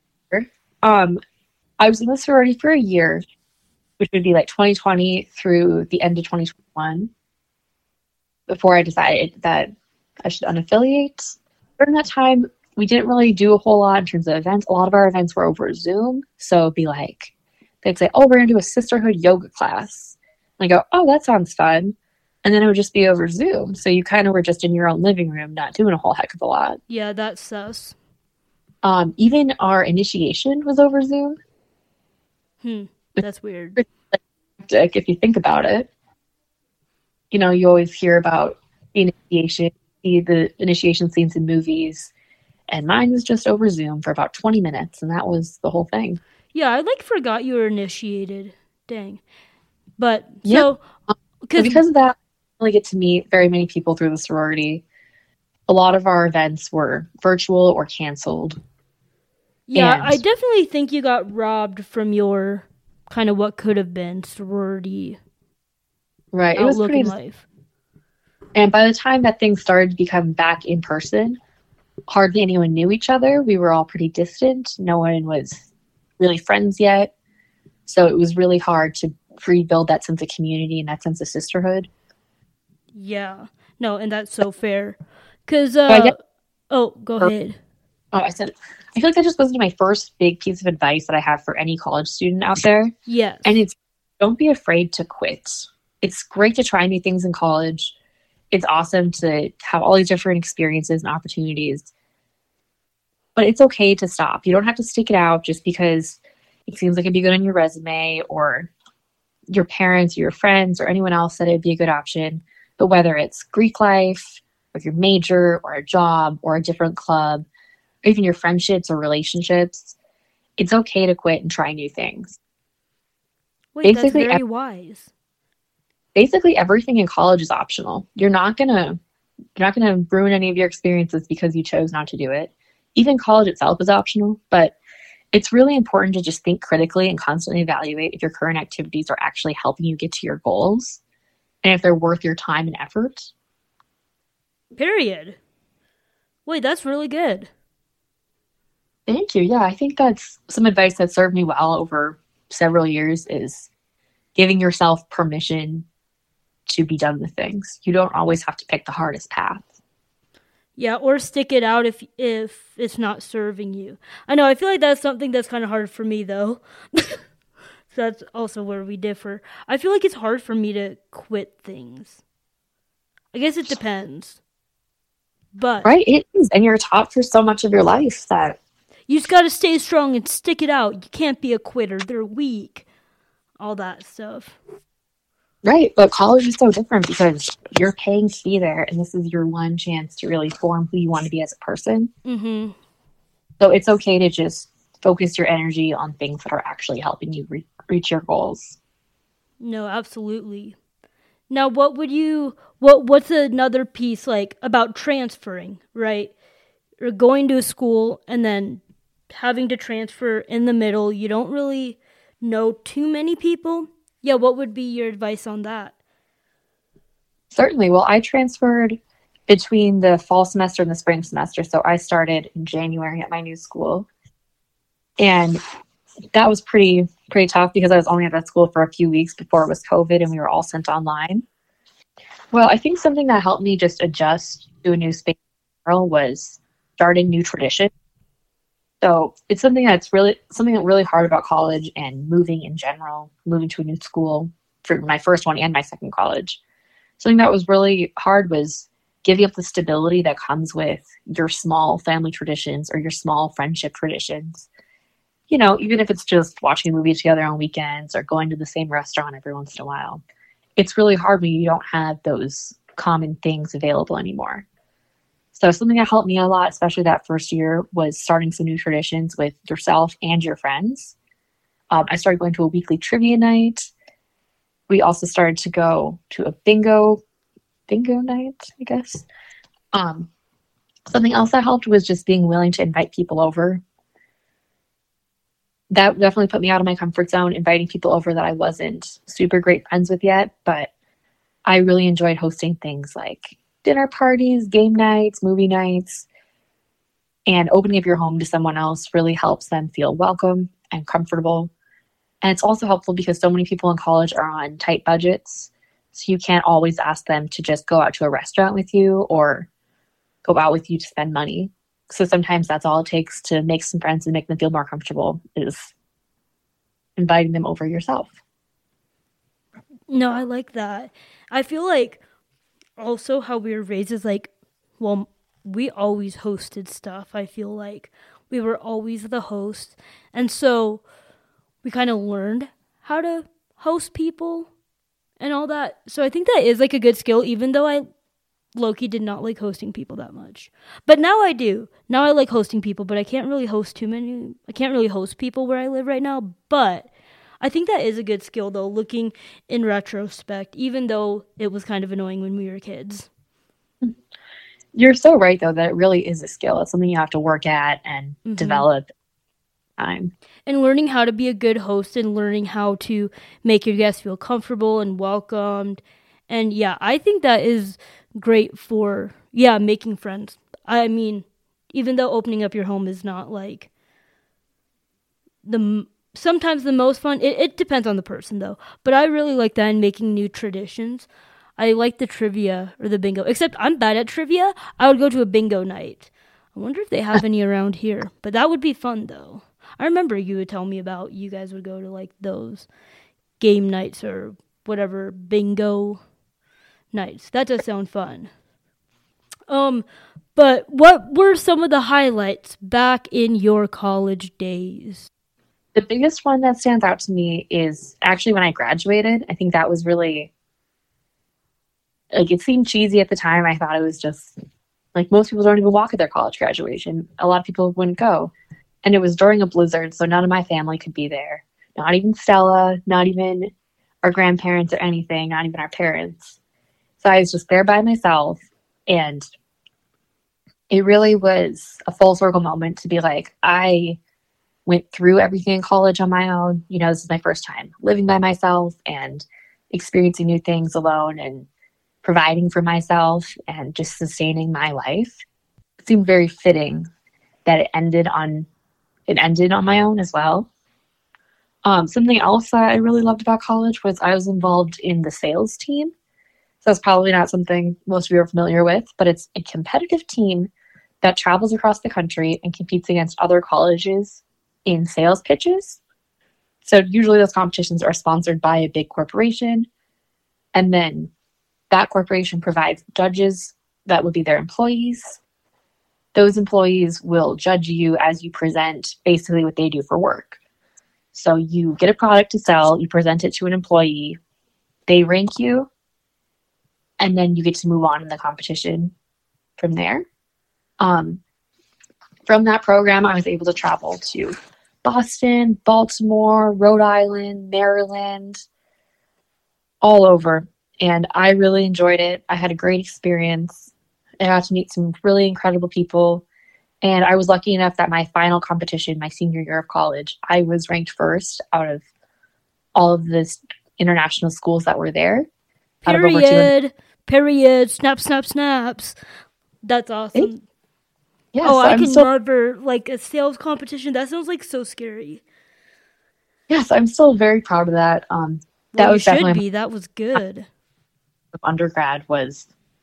I was in the sorority for a year, which would be like 2020 through the end of 2021, before I decided that I should unaffiliate. During that time, we didn't really do a whole lot in terms of events. A lot of our events were over Zoom. So it'd be like, they'd say, oh, we're going to do a sisterhood yoga class. And I go, oh, that sounds fun. And then it would just be over Zoom. So you kind of were just in your own living room, not doing a whole heck of a lot. Yeah, that's sus. Even our initiation was over Zoom. That's weird. If you think about it. You know, you always hear about the initiation scenes in movies. And mine was just over Zoom for about 20 minutes. And that was the whole thing. Yeah, I forgot you were initiated. Dang. But, yeah. so... because of that, I really get to meet very many people through the sorority. A lot of our events were virtual or canceled. Yeah, I definitely think you got robbed from your kind of what could have been sorority. Right, it was pretty life. And by the time that things started to become back in person, hardly anyone knew each other. We were all pretty distant. No one was really friends yet. So it was really hard to rebuild that sense of community and that sense of sisterhood. Yeah. No, and that's so fair. Because, go ahead. I said, I feel like that just wasn't my first big piece of advice that I have for any college student out there. Yes. And it's, don't be afraid to quit. It's great to try new things in college. It's awesome to have all these different experiences and opportunities. But it's okay to stop. You don't have to stick it out just because it seems like it'd be good on your resume, or your parents or your friends or anyone else said it'd be a good option. But whether it's Greek life or your major or a job or a different club, or even your friendships or relationships, it's okay to quit and try new things. Wait, that's very wise. Basically, everything in college is optional. You're not gonna ruin any of your experiences because you chose not to do it. Even college itself is optional, but it's really important to just think critically and constantly evaluate if your current activities are actually helping you get to your goals and if they're worth your time and effort. Period. Wait, that's really good. Thank you. Yeah, I think that's some advice that served me well over several years, is giving yourself permission to be done with things. You don't always have to pick the hardest path. Yeah, or stick it out if it's not serving you. I know, I feel like that's something that's kind of hard for me, though. So that's also where we differ. I feel like it's hard for me to quit things. I guess it depends. But right, it is. And you're taught for so much of your life that you just got to stay strong and stick it out. You can't be a quitter. They're weak. All that stuff. Right, but college is so different because you're paying to be there, and this is your one chance to really form who you want to be as a person. Mm-hmm. So it's okay to just focus your energy on things that are actually helping you reach your goals. No, absolutely. Now, what's another piece like about transferring, right? Or going to a school and then having to transfer in the middle, you don't really know too many people. Yeah, what would be your advice on that? Certainly. Well, I transferred between the fall semester and the spring semester. So I started in January at my new school. And that was pretty tough because I was only at that school for a few weeks before it was COVID and we were all sent online. Well, I think something that helped me just adjust to a new space was starting new traditions. So it's something that's really hard about college and moving in general, moving to a new school for my first one and my second college. Something that was really hard was giving up the stability that comes with your small family traditions or your small friendship traditions. You know, even if it's just watching a movie together on weekends or going to the same restaurant every once in a while, it's really hard when you don't have those common things available anymore. So something that helped me a lot, especially that first year, was starting some new traditions with yourself and your friends. I started going to a weekly trivia night. We also started to go to a bingo night, I guess. Something else that helped was just being willing to invite people over. That definitely put me out of my comfort zone, inviting people over that I wasn't super great friends with yet, but I really enjoyed hosting things like dinner parties, game nights, movie nights, and opening up your home to someone else really helps them feel welcome and comfortable. And it's also helpful because so many people in college are on tight budgets, so you can't always ask them to just go out to a restaurant with you or go out with you to spend money. So sometimes that's all it takes to make some friends and make them feel more comfortable is inviting them over yourself. No, I like that. I feel like also how we were raised is like, well, we always hosted stuff. I feel like we were always the host. And so we kind of learned how to host people and all that. So I think that is like a good skill, even though I low-key did not like hosting people that much. But now I do. Now I like hosting people, but I can't really host too many. I can't really host people where I live right now. But I think that is a good skill, though, looking in retrospect, even though it was kind of annoying when we were kids. You're so right, though, that it really is a skill. It's something you have to work at and develop time. And learning how to be a good host and learning how to make your guests feel comfortable and welcomed. And yeah, I think that is great for, making friends. I mean, even though opening up your home is not like sometimes the most fun, it depends on the person though. But I really like that in making new traditions. I like the trivia or the bingo, except I'm bad at trivia. I would go to a bingo night. I wonder if they have any around here, but that would be fun though. I remember you would tell me about you guys would go to like those game nights or whatever bingo nights. That does sound fun. But what were some of the highlights back in your college days? The biggest one that stands out to me is actually when I graduated. I think that was really, like, it seemed cheesy at the time. I thought it was just, like, most people don't even walk at their college graduation. A lot of people wouldn't go. And it was during a blizzard, so none of my family could be there. Not even Stella, not even our grandparents or anything, not even our parents. So I was just there by myself, and it really was a full circle moment to be like, I went through everything in college on my own. You know, this is my first time living by myself and experiencing new things alone and providing for myself and just sustaining my life. It seemed very fitting that it ended on my own as well. Something else that I really loved about college was I was involved in the sales team. So that's probably not something most of you are familiar with, but it's a competitive team that travels across the country and competes against other colleges in sales pitches. So usually those competitions are sponsored by a big corporation, and then that corporation provides judges that would be their employees. Those employees will judge you as you present basically what they do for work. So you get a product to sell, you present it to an employee, they rank you, and then you get to move on in the competition from there. From that program, I was able to travel to Boston, Baltimore, Rhode Island, Maryland, all over. And I really enjoyed it. I had a great experience. I got to meet some really incredible people. And I was lucky enough that my final competition, my senior year of college, I was ranked first out of all of the international schools that were there. Out of over 200. Period. Snap, snap, snaps. That's awesome. Yeah, Oh, so I I'm can still never, like, a sales competition. That sounds like so scary. yes, I'm still very proud of that. Well, That you was should definitely be. That was good. my undergrad was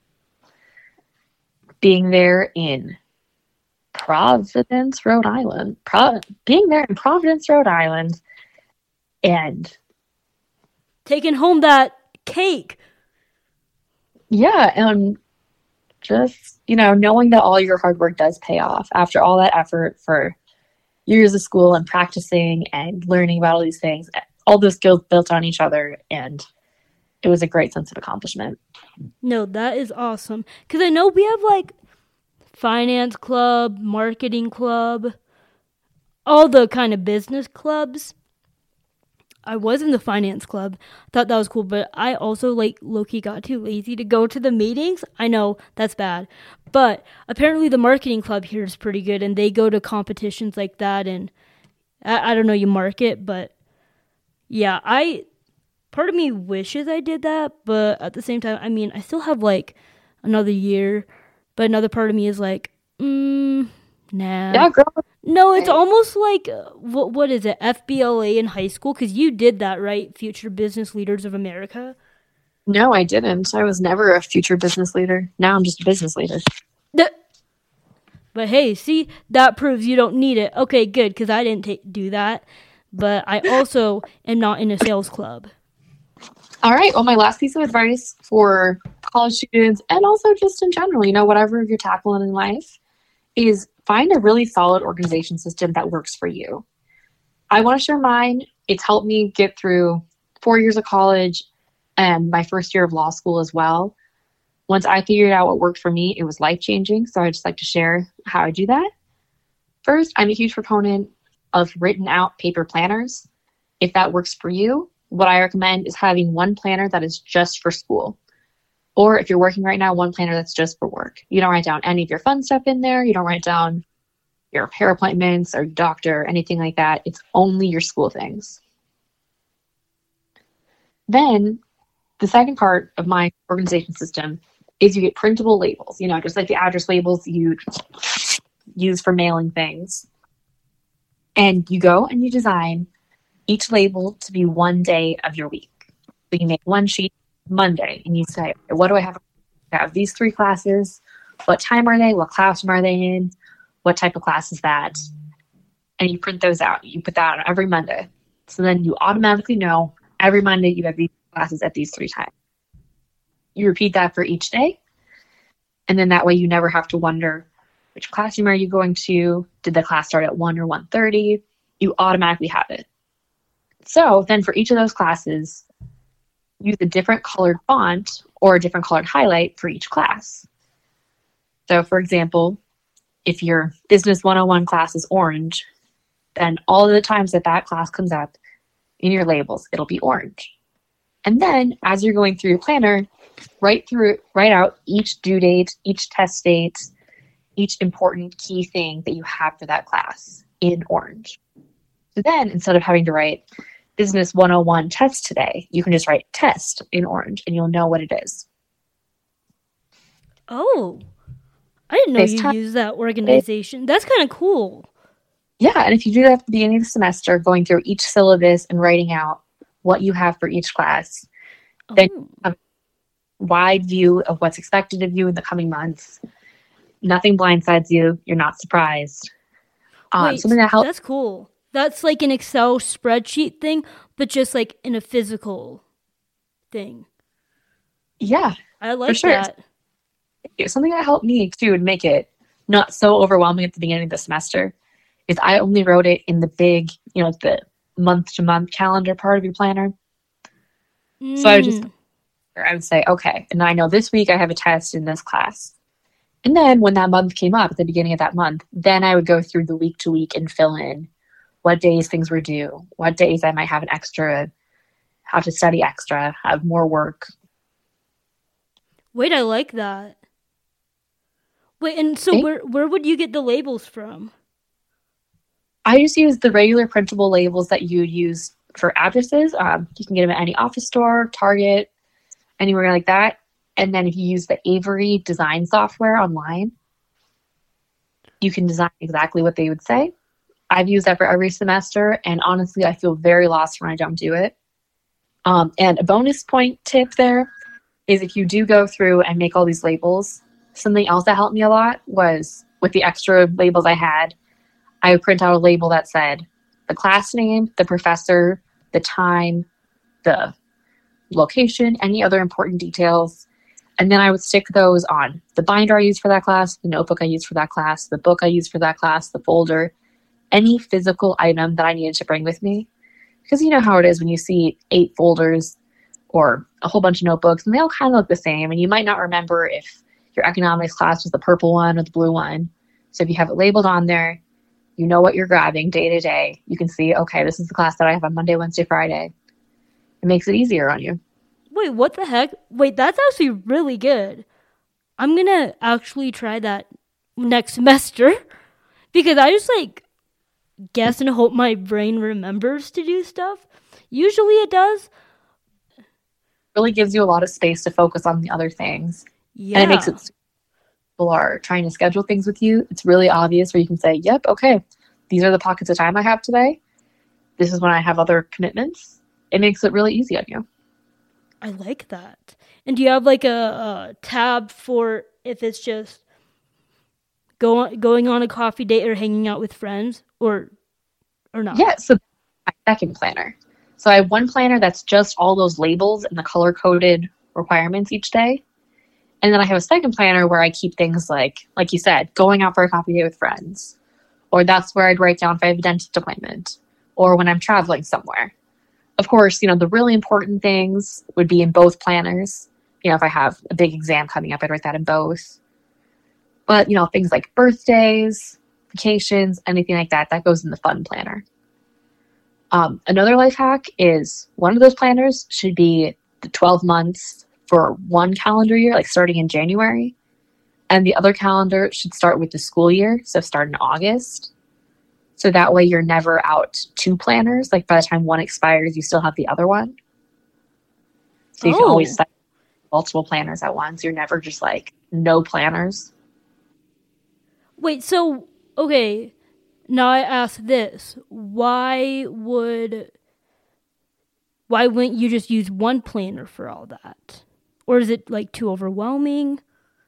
being there in Providence, Rhode Island. Being there in Providence, Rhode Island, and Taking home that cake. yeah, and just knowing that all your hard work does pay off after all that effort for years of school and practicing and learning about all these things, all those skills built on each other, and it was a great sense of accomplishment. No, that is awesome. Because I know we have, like, finance club, marketing club, all the kind of business clubs. I was in the finance club. I thought that was cool, but I also, like, low-key got too lazy to go to the meetings. I know, that's bad. But apparently the marketing club here is pretty good, and they go to competitions like that, and I don't know, you market, but yeah, part of me wishes I did that, but at the same time, I mean, I still have, like, another year, but another part of me is like, nah. Yeah, girl. No, it's almost like, what is it, FBLA in high school? Because you did that, right? Future Business Leaders of America. No, I didn't. I was never a future business leader. Now I'm just a business leader. But hey, see, that proves you don't need it. Okay, good, because I didn't do that. But I also am not in a sales club. All right. Well, my last piece of advice for college students and also just in general, whatever you're tackling in life, is find a really solid organization system that works for you. I want to share mine. It's helped me get through 4 years of college and my first year of law school as well. Once I figured out what worked for me, it was life-changing. So I'd just like to share how I do that. First, I'm a huge proponent of written out paper planners. If that works for you, what I recommend is having one planner that is just for school. Or if you're working right now, one planner that's just for work. You don't write down any of your fun stuff in there. You don't write down your hair appointments or doctor, anything like that. It's only your school things. Then the second part of my organization system is you get printable labels, just like the address labels you use for mailing things. And you go and you design each label to be one day of your week. So you make one sheet Monday and you say, what do I have? I have these 3 classes. What time are they? What classroom are they in? What type of class is that? And you print those out. You put that on every Monday. So then you automatically know every Monday you have these classes at these 3 times. You repeat that for each day. And then that way you never have to wonder, which classroom are you going to? Did the class start at 1 or 1:30? You automatically have it. So then for each of those classes, use a different colored font or a different colored highlight for each class. So for example, if your Business 101 class is orange, then all of the times that class comes up in your labels, it'll be orange. And then as you're going through your planner, write out each due date, each test date, each important key thing that you have for that class in orange. So then instead of having to write Business 101 test today, you can just write test in orange and you'll know what it is. Oh, I didn't know you use that organization. That's kind of cool. Yeah, and if you do that at the beginning of the semester, going through each syllabus and writing out what you have for each class, then you have a wide view of what's expected of you in the coming months. Nothing blindsides you. You're not surprised. Wait, something that helps. That's cool. That's like an Excel spreadsheet thing, but just like in a physical thing. Yeah, I like sure. that. Something that helped me too and make it not so overwhelming at the beginning of the semester is I only wrote it in the big, the month-to-month calendar part of your planner. So I would say, okay, and I know this week I have a test in this class. And then when that month came up at the beginning of that month, then I would go through the week to week and fill in what days things were due, what days I might have an extra, have to study extra, have more work. Wait, I like that. Wait, and so Okay. where would you get the labels from? I just use the regular printable labels that you use for addresses. You can get them at any office store, Target, anywhere like that. And then if you use the Avery design software online, you can design exactly what they would say. I've used that for every semester, and honestly, I feel very lost when I don't do it. And a bonus point tip there is if you do go through and make all these labels, something else that helped me a lot was with the extra labels I had, I would print out a label that said the class name, the professor, the time, the location, any other important details. And then I would stick those on the binder I use for that class, the notebook I use for that class, the book I use for that class, the folder, any physical item that I needed to bring with me. Because you know how it is when you see 8 folders or a whole bunch of notebooks, and they all kind of look the same, and you might not remember if your economics class was the purple one or the blue one. So if you have it labeled on there, you know what you're grabbing day to day. You can see, okay, this is the class that I have on Monday, Wednesday, Friday. It makes it easier on you. Wait, what the heck? Wait, that's actually really good. I'm gonna actually try that next semester because I just guess and hope my brain remembers to do stuff. Usually it does. It really gives you a lot of space to focus on the other things. Yeah. And it makes it people are trying to schedule things with you. It's really obvious where you can say, yep, okay, these are the pockets of time I have today. This is when I have other commitments. It makes it really easy on you. I like that. And do you have a tab for if it's just going on a coffee date or hanging out with friends or not? Yeah, so my second planner. So I have one planner that's just all those labels and the color-coded requirements each day. And then I have a second planner where I keep things like you said, going out for a coffee date with friends. Or that's where I'd write down if I have a dentist appointment. Or when I'm traveling somewhere. Of course, the really important things would be in both planners. If I have a big exam coming up, I'd write that in both. But, things like birthdays, vacations, anything like that, that goes in the fun planner. Another life hack is one of those planners should be the 12 months for one calendar year, like starting in January. And the other calendar should start with the school year, so start in August. So that way you're never out 2 planners. Like by the time one expires, you still have the other one. So you can always set multiple planners at once. You're never just no planners. Wait, so, okay, now I ask this. Why wouldn't you just use one planner for all that? Or is it too overwhelming?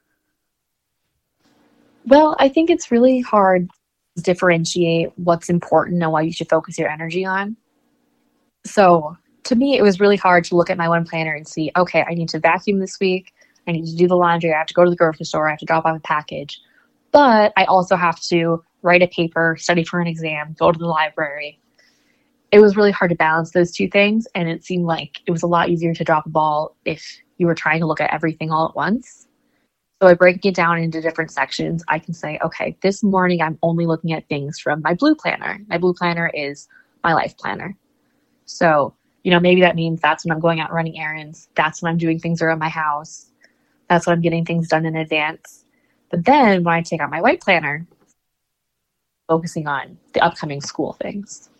Well, I think it's really hard to differentiate what's important and what you should focus your energy on. So to me, it was really hard to look at my one planner and see, okay, I need to vacuum this week. I need to do the laundry. I have to go to the grocery store. I have to drop off a package. But I also have to write a paper, study for an exam, go to the library. It was really hard to balance those 2 things. And it seemed like it was a lot easier to drop a ball if you were trying to look at everything all at once. So by breaking it down into different sections, I can say, okay, this morning I'm only looking at things from my blue planner. My blue planner is my life planner. So, maybe that means that's when I'm going out running errands. That's when I'm doing things around my house. That's when I'm getting things done in advance. But then when I take out my white planner, focusing on the upcoming school things.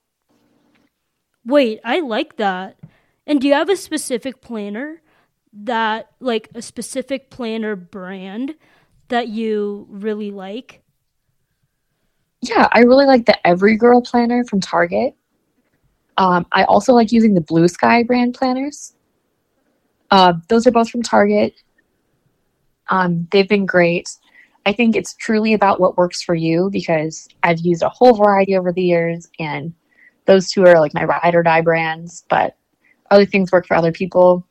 Wait, I like that. And do you have a specific planner a specific planner brand that you really like? Yeah, I really like the Every Girl planner from Target. I also like using the Blue Sky brand planners. Those are both from Target. They've been great. I think it's truly about what works for you because I've used a whole variety over the years, and those 2 are my ride or die brands, but other things work for other people.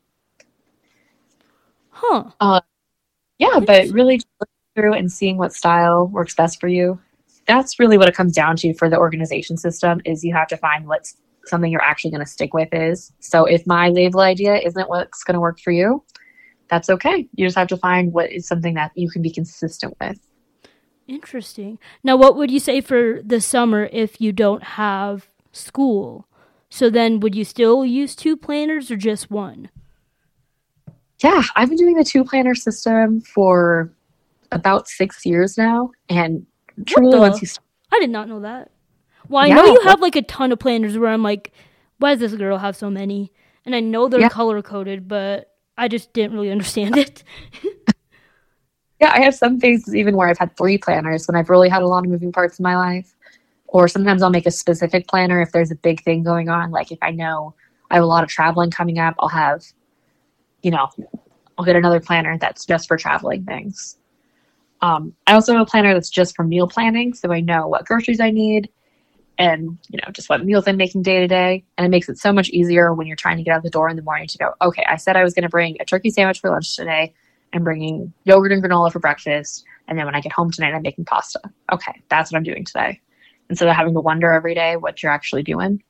Huh. Yeah, but really just looking through and seeing what style works best for you. That's really what it comes down to for the organization system is you have to find what's something you're actually going to stick with is. So if my label idea isn't what's going to work for you, that's okay. You just have to find what is something that you can be consistent with. Interesting. Now, what would you say for the summer if you don't have school? So then would you still use 2 planners or just one? Yeah, I've been doing the 2 planner system for about 6 years now. And What truly, once you the? I did not know that. Well, I yeah, know you have like a ton of planners where I'm like, why does this girl have so many? And I know they're yeah, color coded, but I just didn't really understand it. yeah. I have some phases even where I've had 3 planners when I've really had a lot of moving parts in my life. Or sometimes I'll make a specific planner if there's a big thing going on. Like if I know I have a lot of traveling coming up, I'll have, you know, I'll get another planner that's just for traveling things. I also have a planner that's just for meal planning, so I know what groceries I need and, just what meals I'm making day to day. And it makes it so much easier when you're trying to get out the door in the morning to go, okay, I said I was going to bring a turkey sandwich for lunch today. I'm bringing yogurt and granola for breakfast. And then when I get home tonight, I'm making pasta. Okay, that's what I'm doing today. Instead of having to wonder every day what you're actually doing.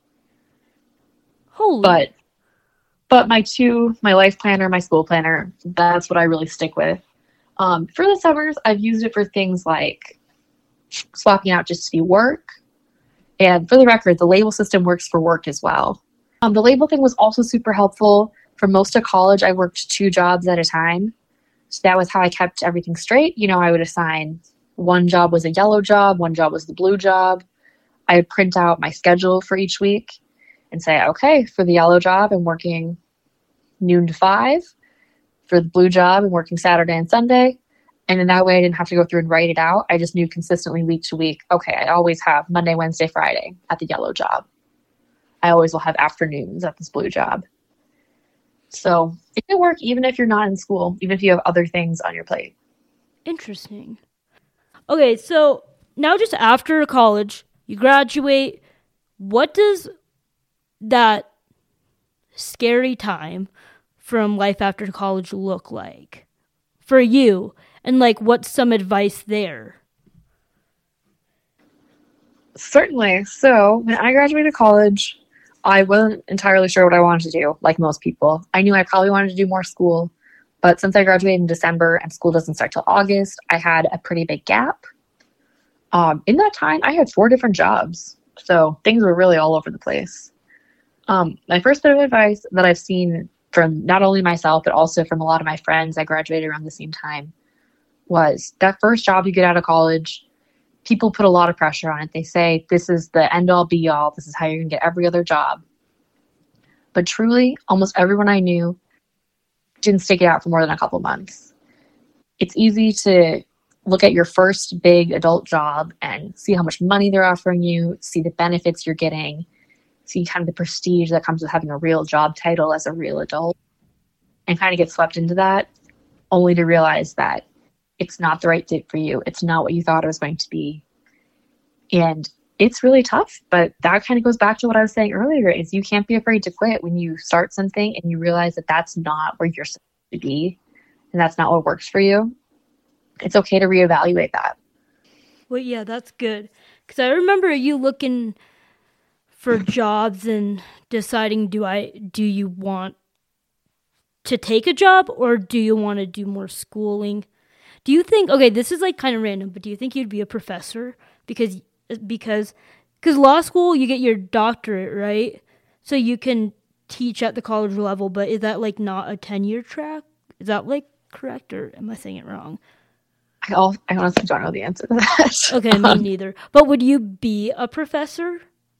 Holy. But my life planner, my school planner, that's what I really stick with. For the summers, I've used it for things like swapping out just to be work. And for the record, the label system works for work as well. The label thing was also super helpful. For most of college, I worked 2 jobs at a time. So that was how I kept everything straight. I would assign one job was a yellow job, one job was the blue job. I would print out my schedule for each week and say, okay, for the yellow job, I'm working noon to 5. For the blue job, I'm working Saturday and Sunday. And in that way, I didn't have to go through and write it out. I just knew consistently week to week, okay, I always have Monday, Wednesday, Friday at the yellow job. I always will have afternoons at this blue job. So it can work even if you're not in school, even if you have other things on your plate. Interesting. Okay, so now just after college, you graduate. What does that scary time from life after college look like for you? And what's some advice there? Certainly. So when I graduated college, I wasn't entirely sure what I wanted to do, like most people. I knew I probably wanted to do more school, but since I graduated in December and school doesn't start till August, I had a pretty big gap. In that time, I had 4 different jobs, so things were really all over the place. My first bit of advice that I've seen from not only myself, but also from a lot of my friends that graduated around the same time was that first job you get out of college, people put a lot of pressure on it. They say, this is the end-all, be-all. This is how you're going to get every other job. But truly, almost everyone I knew didn't stick it out for more than a couple months. It's easy to look at your first big adult job and see how much money they're offering you, see the benefits you're getting, see kind of the prestige that comes with having a real job title as a real adult, and kind of get swept into that, only to realize that it's not the right fit for you. It's not what you thought it was going to be. And it's really tough, but that kind of goes back to what I was saying earlier, is you can't be afraid to quit when you start something and you realize that that's not where you're supposed to be and that's not what works for you. It's okay to reevaluate that. Well, yeah, that's good. Because I remember you looking for jobs and deciding, do you want to take a job or do you want to do more schooling? Do you think, okay, this is kind of random, but do you think you'd be a professor? Because law school, you get your doctorate, right? So you can teach at the college level, but is that not a 10-year track? Is that correct, or am I saying it wrong? I honestly don't know the answer to that. Okay, me neither. But would you be a professor?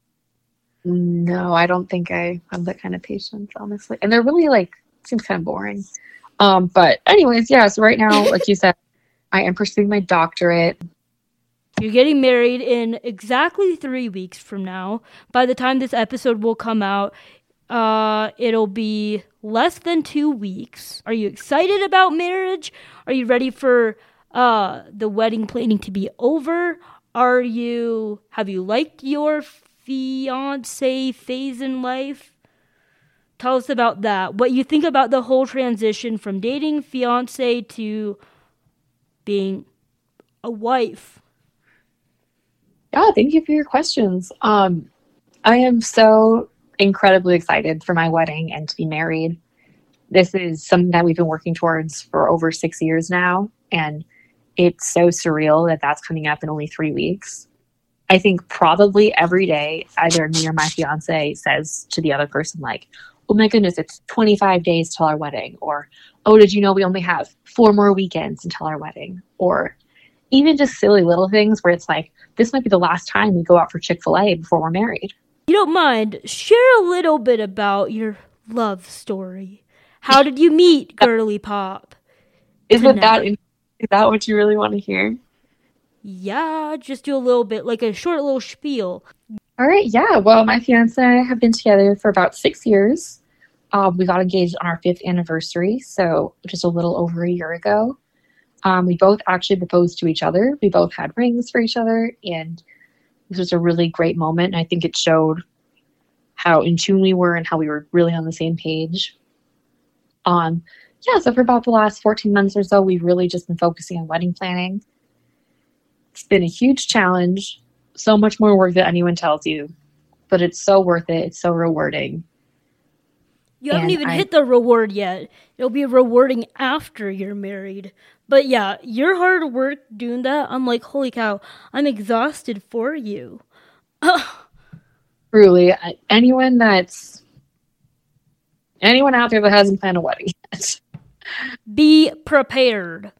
No, I don't think I have that kind of patience, honestly. And they're really seems kind of boring. But anyways, yeah, so right now, like you said, I am pursuing my doctorate. You're getting married in exactly 3 weeks from now. By the time this episode will come out, it'll be less than 2 weeks. Are you excited about marriage? Are you ready for the wedding planning to be over? Have you liked your fiance phase in life? Tell us about that. What you think about the whole transition from dating fiance to being a wife. Yeah, thank you for your questions. I am so incredibly excited for my wedding and to be married. This is something that we've been working towards for over 6 years now, and it's so surreal that that's coming up in only 3 weeks. I think probably every day, either me or my fiance says to the other person, oh my goodness, it's 25 days till our wedding. Or, oh, did you know we only have 4 more weekends until our wedding? Or even just silly little things where it's like, this might be the last time we go out for Chick-fil-A before we're married. You don't mind, share a little bit about your love story. How did you meet Girly Pop? Is that what you really want to hear? Yeah, just do a little bit, like a short little spiel. All right, yeah. Well, my fiance and I have been together for about 6 years. We got engaged on our 5th anniversary, so just a little over a year ago. We both actually proposed to each other. We both had rings for each other, and this was a really great moment. And I think it showed how in tune we were and how we were really on the same page. So for about the last 14 months or so, we've really just been focusing on wedding planning. It's been a huge challenge, so much more work than anyone tells you, but it's so worth it. It's so rewarding. You haven't even hit the reward yet. It'll be rewarding after you're married. But yeah, your hard work doing that, I'm like, holy cow, I'm exhausted for you. Truly, anyone out there that hasn't planned a wedding yet, be prepared.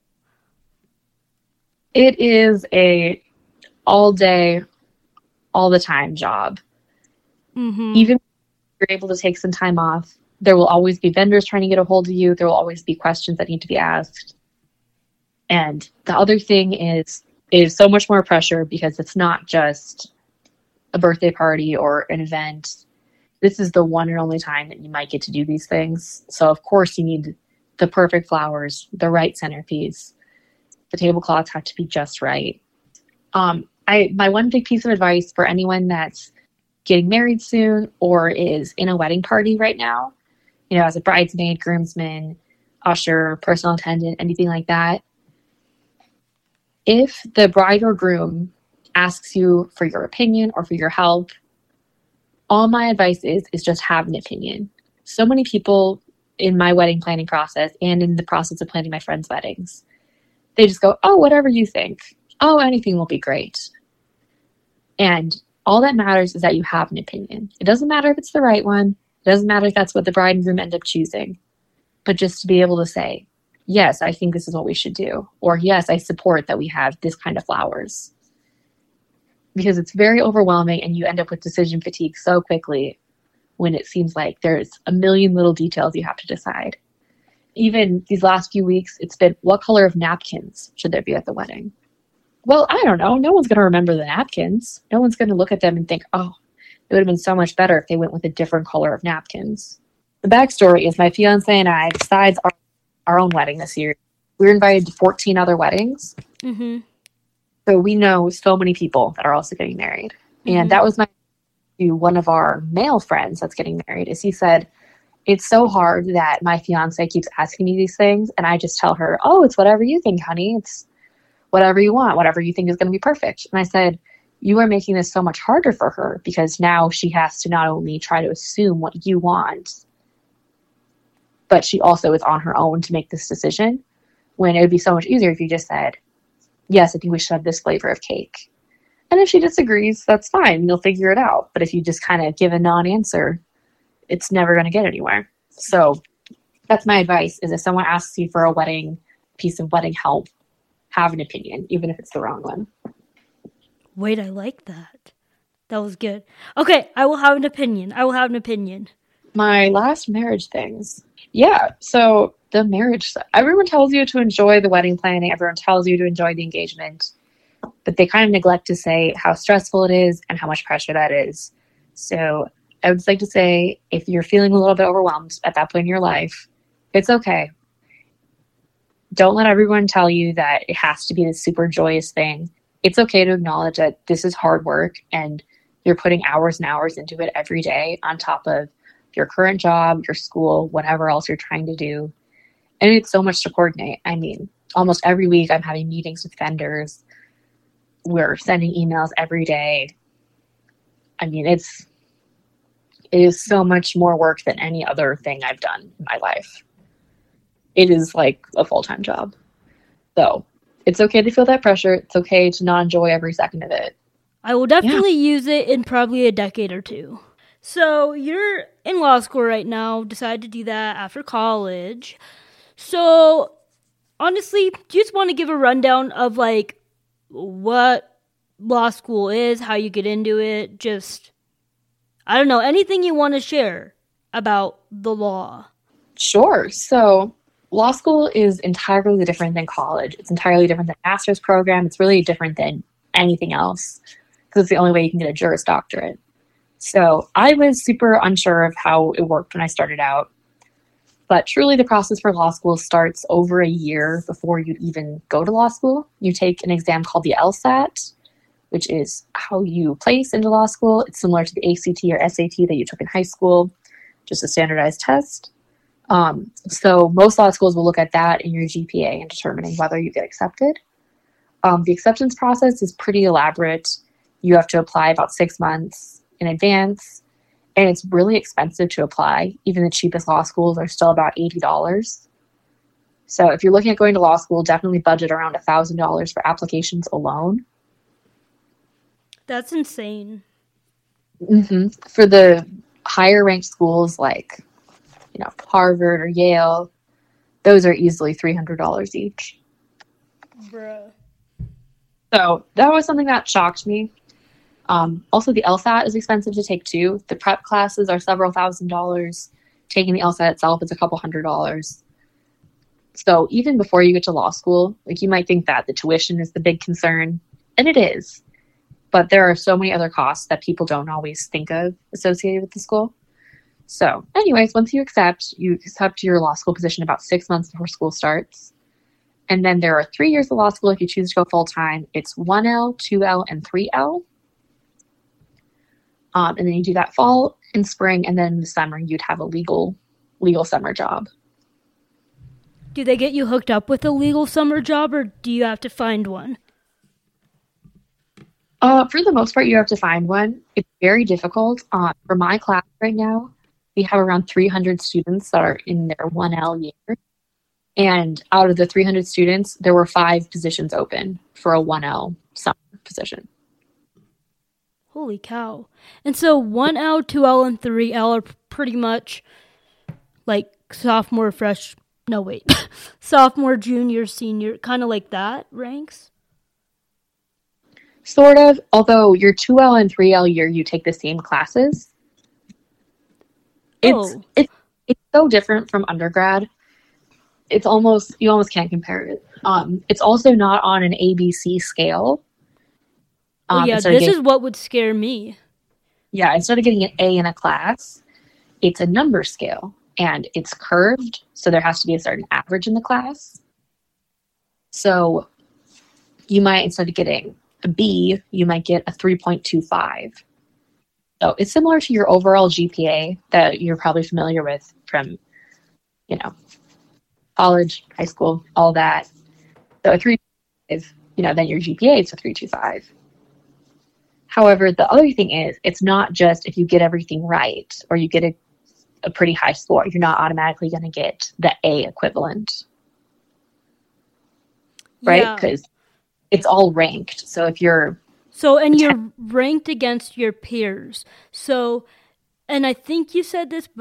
It is a all day, all the time job. Mm-hmm. Even if you're able to take some time off, there will always be vendors trying to get a hold of you. There will always be questions that need to be asked. And the other thing is so much more pressure because it's not just a birthday party or an event. This is the one and only time that you might get to do these things. So of course you need the perfect flowers, the right centerpiece. The tablecloths have to be just right. My one big piece of advice for anyone that's getting married soon or is in a wedding party right now, as a bridesmaid, groomsman, usher, personal attendant, anything like that, if the bride or groom asks you for your opinion or for your help, all my advice is just have an opinion. So many people in my wedding planning process and in the process of planning my friends' weddings, they just go, oh, whatever you think. Oh, anything will be great. And all that matters is that you have an opinion. It doesn't matter if it's the right one. It doesn't matter if that's what the bride and groom end up choosing. But just to be able to say, yes, I think this is what we should do. Or yes, I support that we have this kind of flowers. Because it's very overwhelming and you end up with decision fatigue so quickly when it seems like there's a million little details you have to decide. Even these last few weeks, it's been, what color of napkins should there be at the wedding? Well, I don't know. No one's going to remember the napkins. No one's going to look at them and think, oh, it would have been so much better if they went with a different color of napkins. The backstory is my fiance and I, besides our own wedding this year, we were invited to 14 other weddings. Mm-hmm. So we know so many people that are also getting married. Mm-hmm. And that was one of our male friends that's getting married, is he said, it's so hard that my fiance keeps asking me these things. And I just tell her, oh, it's whatever you think, honey. It's whatever you want, whatever you think is going to be perfect. And I said, you are making this so much harder for her because now she has to not only try to assume what you want, but she also is on her own to make this decision, when it would be so much easier if you just said, yes, I think we should have this flavor of cake. And if she disagrees, that's fine. You'll figure it out. But if you just kind of give a non-answer, it's never going to get anywhere. So that's my advice, is if someone asks you for a wedding piece of wedding help, have an opinion, even if it's the wrong one. Wait, I like that. That was good. Okay, I will have an opinion. My last marriage things. Yeah, so the marriage, everyone tells you to enjoy the wedding planning. Everyone tells you to enjoy the engagement. But they kind of neglect to say how stressful it is and how much pressure that is. So I would just like to say, if you're feeling a little bit overwhelmed at that point in your life, it's okay. Don't let everyone tell you that it has to be this super joyous thing. It's okay to acknowledge that this is hard work and you're putting hours and hours into it every day on top of your current job, your school, whatever else you're trying to do. And it's so much to coordinate. I mean, almost every week I'm having meetings with vendors. We're sending emails every day. I mean, it is so much more work than any other thing I've done in my life. It is like a full-time job. So it's okay to feel that pressure. It's okay to not enjoy every second of it. I will definitely use it in probably a decade or two. So you're in law school right now, decided to do that after college. So honestly, do you just want to give a rundown of like what law school is, how you get into it? Just, I don't know, anything you want to share about the law. Sure. So, law school is entirely different than college. It's entirely different than master's program. It's really different than anything else because it's the only way you can get a Juris Doctorate. So, I was super unsure of how it worked when I started out. But truly, the process for law school starts over a year before you even go to law school. You take an exam called the LSAT, which is how you place into law school. It's similar to the ACT or SAT that you took in high school, just a standardized test. So most law schools will look at that in your GPA and determining whether you get accepted. The acceptance process is pretty elaborate. You have to apply about 6 months in advance, and it's really expensive to apply. Even the cheapest law schools are still about $80. So if you're looking at going to law school, definitely budget around $1,000 for applications alone. That's insane. For the higher ranked schools like Harvard or Yale, those are easily $300 each. Bruh. So that was something that shocked me. Also, the LSAT is expensive to take too. The prep classes are several $1,000s. Taking the LSAT itself is a couple $100s. So even before you get to law school, like you might think that the tuition is the big concern, and it is. But there are so many other costs that people don't always think of associated with the school. So anyways, once you accept your law school position about 6 months before school starts. And then there are 3 years of law school if you choose to go full-time. It's 1L, 2L, and 3L. And then you do that fall and spring, and then in the summer you'd have a legal summer job. Do they get you hooked up with a legal summer job, or do you have to find one? For the most part, you have to find one. It's very difficult. For my class right now, we have around 300 students that are in their 1L year. And out of the 300 students, there were 5 positions open for a 1L summer position. Holy cow. And so 1L, 2L, and 3L are pretty much like sophomore, junior, senior, kind of like that ranks? Sort of, although your 2L and 3L year, you take the same classes. It's so different from undergrad. You almost can't compare it. It's also not on an ABC scale. This is what would scare me. Yeah, instead of getting an A in a class, it's a number scale, and it's curved, so there has to be a certain average in the class. So you might, instead of getting a B, you might get a 3.25. So it's similar to your overall GPA that you're probably familiar with from, college, high school, all that. So a 3.5, then your GPA is a 3.25. However, the other thing is, it's not just if you get everything right or you get a pretty high score, you're not automatically going to get the A equivalent. Right? Because it's all ranked. So if you're... you're ranked against your peers. So, and I think you said this,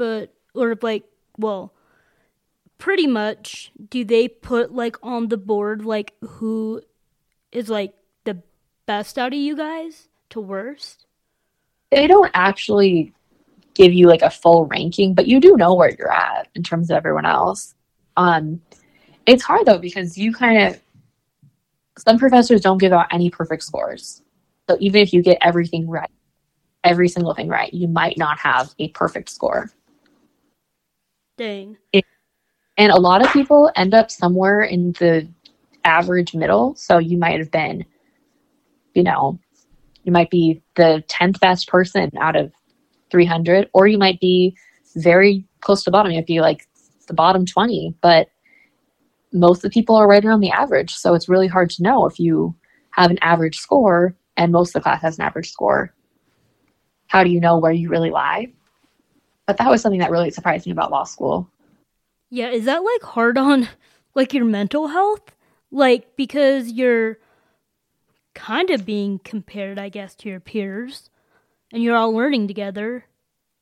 pretty much, do they put, on the board, who is, the best out of you guys to worst? They don't actually give you, a full ranking, but you do know where you're at in terms of everyone else. It's hard, though, because you some professors don't give out any perfect scores. So even if you get everything right, every single thing right, you might not have a perfect score. Dang. And a lot of people end up somewhere in the average middle. So you might have been, you might be the 10th best person out of 300, or you might be very close to the bottom. You might be the bottom 20, but most of the people are right around the average. So it's really hard to know if you have an average score and most of the class has an average score. How do you know where you really lie? But that was something that really surprised me about law school. Yeah, is that hard on your mental health? Because you're kind of being compared, I guess, to your peers and you're all learning together.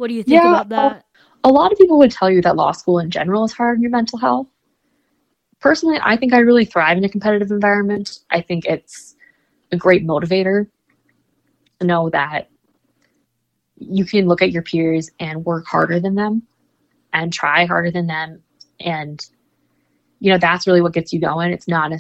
What do you think about that? A lot of people would tell you that law school in general is hard on your mental health. Personally, I think I really thrive in a competitive environment. I think it's a great motivator to know that you can look at your peers and work harder than them and try harder than them. And, that's really what gets you going. It's not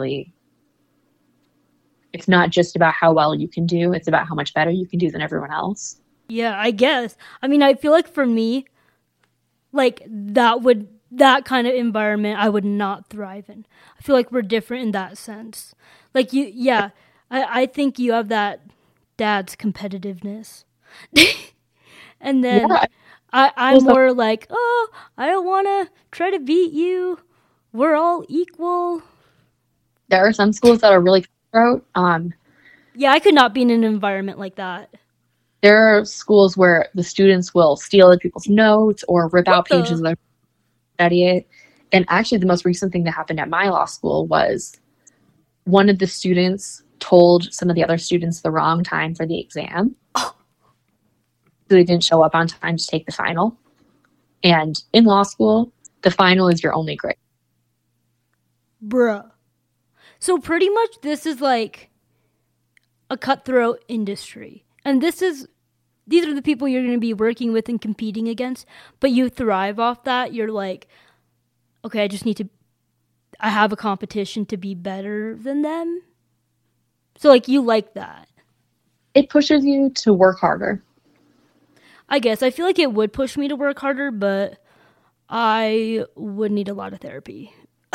just about how well you can do. It's about how much better you can do than everyone else. Yeah, I guess. I mean, I feel like for me, like that kind of environment I would not thrive in. I feel like we're different in that sense. Like I think you have that dad's competitiveness. And then I'm more like, oh, I don't want to try to beat you. We're all equal. There are some schools that are really cutthroat. Yeah, I could not be in an environment like that. There are schools where the students will steal other people's notes or rip out pages of their study it. And actually, the most recent thing that happened at my law school was one of the students told some of the other students the wrong time for the exam. So they didn't show up on time to take the final. And in law school, the final is your only grade. Bruh. So pretty much this is like a cutthroat industry. And these are the people you're going to be working with and competing against, but you thrive off that. You're like, okay, I have a competition to be better than them. So like you like that. It pushes you to work harder. I guess. I feel like it would push me to work harder, but I would need a lot of therapy.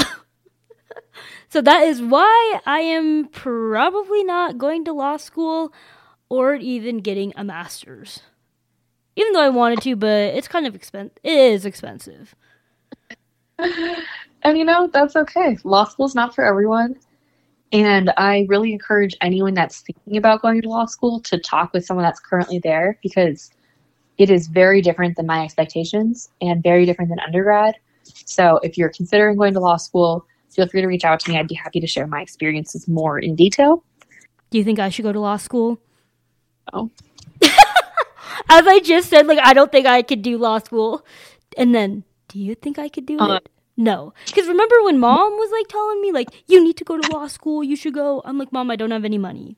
So that is why I am probably not going to law school or even getting a master's. Even though I wanted to, but it's kind of expensive. It is expensive. And that's okay. Law school is not for everyone. And I really encourage anyone that's thinking about going to law school to talk with someone that's currently there, because it is very different than my expectations and very different than undergrad. So if you're considering going to law school, feel free to reach out to me. I'd be happy to share my experiences more in detail. Do you think I should go to law school? No. As I just said, I don't think I could do law school. And then, do you think I could do it? No. Because remember when Mom was telling me, you need to go to law school, you should go. I'm like, Mom, I don't have any money.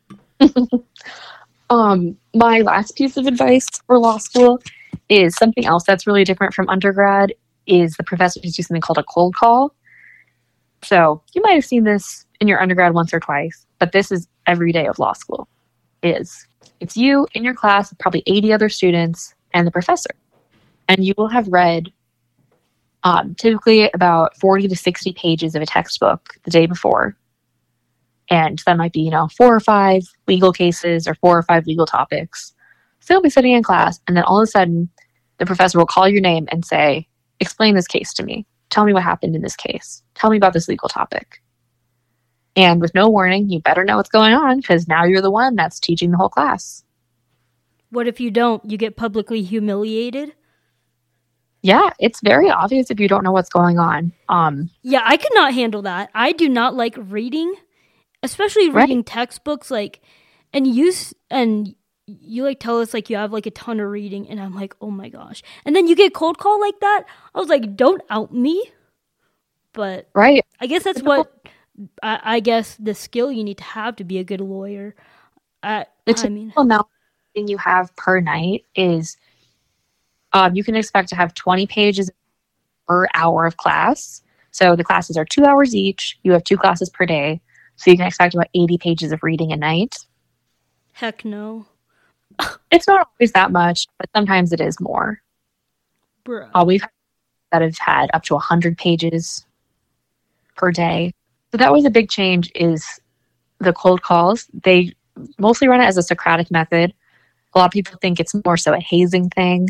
My last piece of advice for law school is something else that's really different from undergrad. Is the professors do something called a cold call. So you might have seen this in your undergrad once or twice, but this is every day of law school. It's you in your class, probably 80 other students, and the professor. And you will have read typically about 40 to 60 pages of a textbook the day before. And that might be, 4 or 5 legal cases or 4 or 5 legal topics. So you'll be sitting in class, and then all of a sudden, the professor will call your name and say, explain this case to me. Tell me what happened in this case. Tell me about this legal topic. And with no warning, you better know what's going on, because now you're the one that's teaching the whole class. What if you don't? You get publicly humiliated? Yeah, it's very obvious if you don't know what's going on. Yeah, I could not handle that. I do not like reading, especially reading textbooks. And you tell us you have a ton of reading, and I'm like, oh my gosh. And then you get cold call like that. I was like, don't out me. But right, I guess that's what I guess the skill you need to have to be a good lawyer. The typical amount you have per night is you can expect to have 20 pages per hour of class. So the classes are 2 hours each. You have 2 classes per day. So you can expect about 80 pages of reading a night. Heck no. It's not always that much, but sometimes it is more. Bruh. We've that have had up to 100 pages per day. So that was a big change, is the cold calls. They mostly run it as a Socratic method. A lot of people think it's more so a hazing thing.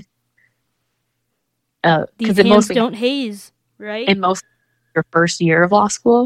These hands don't haze, right? In most your first year of law school.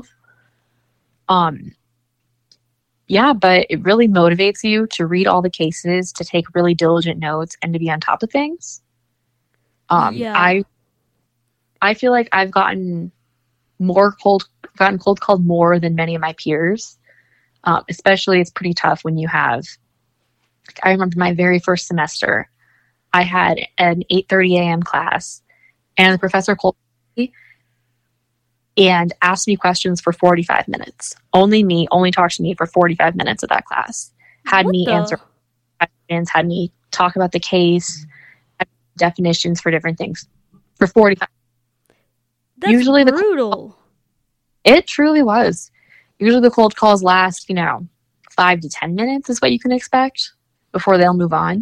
Yeah, but it really motivates you to read all the cases, to take really diligent notes, and to be on top of things. I feel like I've gotten cold called more than many of my peers. Especially, it's pretty tough when you have. I remember my very first semester, I had an 8:30 a.m. class, and the professor called me and asked me questions for 45 minutes. Only talked to me for 45 minutes of that class. Had What me the? answer questions, had me talk about the case, definitions for different things for 45. That's Usually brutal. It truly was. Usually the cold calls last, 5 to 10 minutes is what you can expect before they'll move on.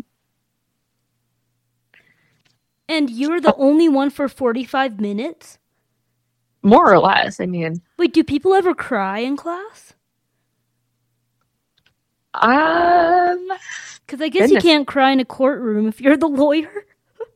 And you're the only one for 45 minutes? More or less. I mean, Wait, do people ever cry in class? um, Because I guess you can't cry in a courtroom if you're the lawyer.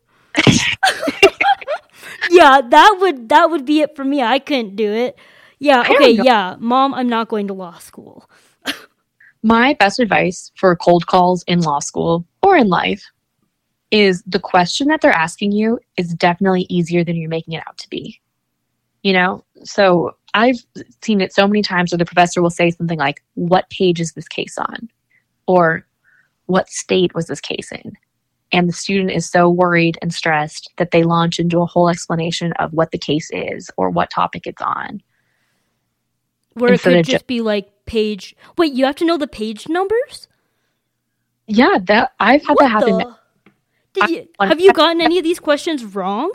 Yeah, that would be it for me. I couldn't do it. Yeah, okay, yeah. Mom, I'm not going to law school. My best advice for cold calls in law school or in life is the question that they're asking you is definitely easier than you're making it out to be. So I've seen it so many times where the professor will say something like, "What page is this case on?" Or "What state was this case in?" And the student is so worried and stressed that they launch into a whole explanation of what the case is or what topic it's on. Where it could just be like page... Wait, you have to know the page numbers? Yeah, I've had that happen. Have you gotten any of these questions wrong?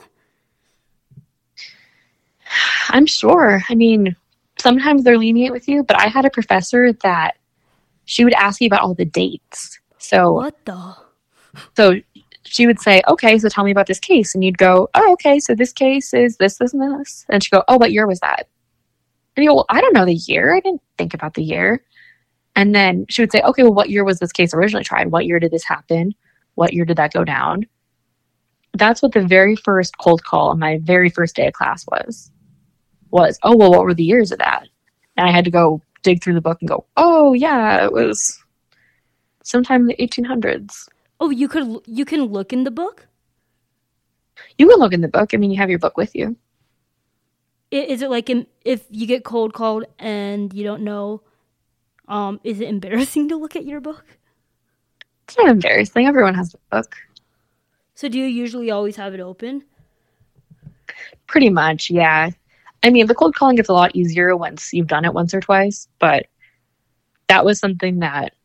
I'm sure. I mean, sometimes they're lenient with you, but I had a professor that she would ask you about all the dates. So she would say, "Okay, so tell me about this case." And you'd go, "Oh, okay, so this case is this, this, and this." And she'd go, "Oh, what year was that?" And you go, "Well, I don't know the year. I didn't think about the year." And then she would say, "Okay, well, what year was this case originally tried? What year did this happen? What year did that go down?" That's what the very first cold call on my very first day of class was, "Oh, well, what were the years of that?" And I had to go dig through the book and go, "Oh, yeah, it was sometime in the 1800s. Oh, you can look in the book? You can look in the book. I mean, you have your book with you. Is it like if you get cold called and you don't know, is it embarrassing to look at your book? It's not embarrassing. Everyone has a book. So do you usually always have it open? Pretty much, yeah. I mean, the cold calling gets a lot easier once you've done it once or twice, but that was something that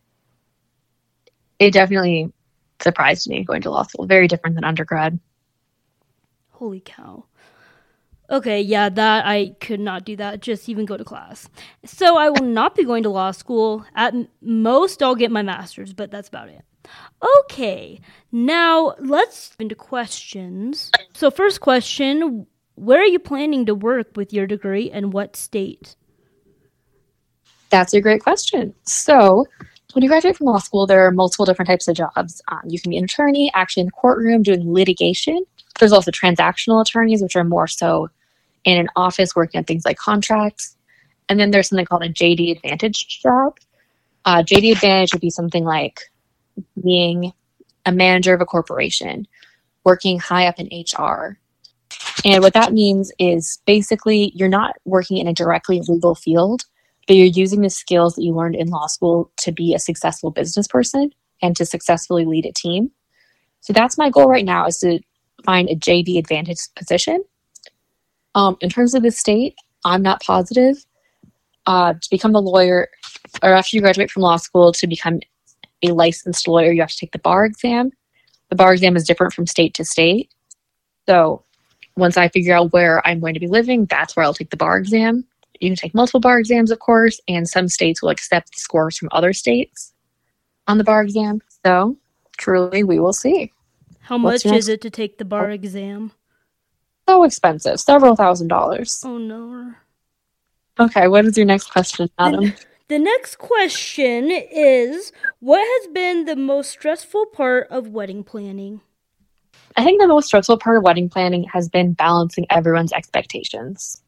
it definitely surprised me going to law school. Very different than undergrad. Holy cow. Okay, yeah, that I could not do that, just even go to class. So I will not be going to law school. At most, I'll get my master's, but that's about it. Okay, now let's into questions. So first question, where are you planning to work with your degree and what state? That's a great question. So when you graduate from law school, there are multiple different types of jobs. You can be an attorney, actually in the courtroom doing litigation. There's also transactional attorneys, which are more so in an office working on things like contracts. And then there's something called a JD Advantage job. JD Advantage would be something like being a manager of a corporation, working high up in HR. And what that means is basically you're not working in a directly legal field, but you're using the skills that you learned in law school to be a successful business person and to successfully lead a team. So that's my goal right now, is to find a JD Advantage position. In terms of the state, I'm not positive. To become a lawyer, or after you graduate from law school, to become a licensed lawyer, you have to take the bar exam. The bar exam is different from state to state. So once I figure out where I'm going to be living, that's where I'll take the bar exam. You can take multiple bar exams, of course, and some states will accept scores from other states on the bar exam. So truly, we will see. How much is it to take the bar exam? So expensive, several $1,000s. Oh no. Okay, what is your next question, Adam? The next question is, what has been the most stressful part of wedding planning? I think the most stressful part of wedding planning has been balancing everyone's expectations.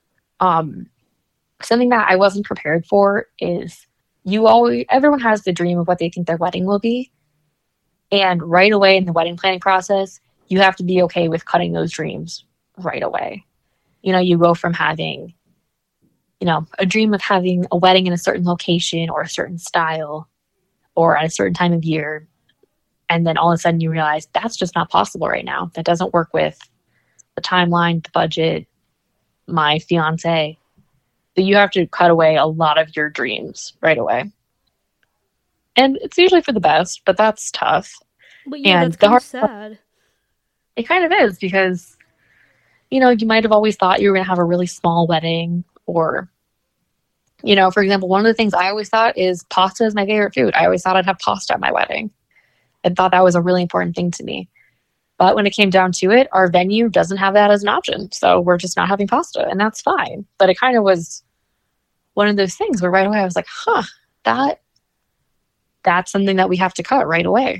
Something that I wasn't prepared for is everyone has the dream of what they think their wedding will be. And right away in the wedding planning process, you have to be okay with cutting those dreams right away. You go from having, a dream of having a wedding in a certain location or a certain style or at a certain time of year. And then all of a sudden you realize that's just not possible right now. That doesn't work with the timeline, the budget, my fiance. So you have to cut away a lot of your dreams right away. And it's usually for the best, but that's tough. But yeah, And that's kind of sad. It kind of is because, you might have always thought you were going to have a really small wedding, or, for example, one of the things I always thought is pasta is my favorite food. I always thought I'd have pasta at my wedding and thought that was a really important thing to me. But when it came down to it, our venue doesn't have that as an option. So we're just not having pasta, and that's fine. But it kind of was one of those things where right away I was like, that's something that we have to cut right away.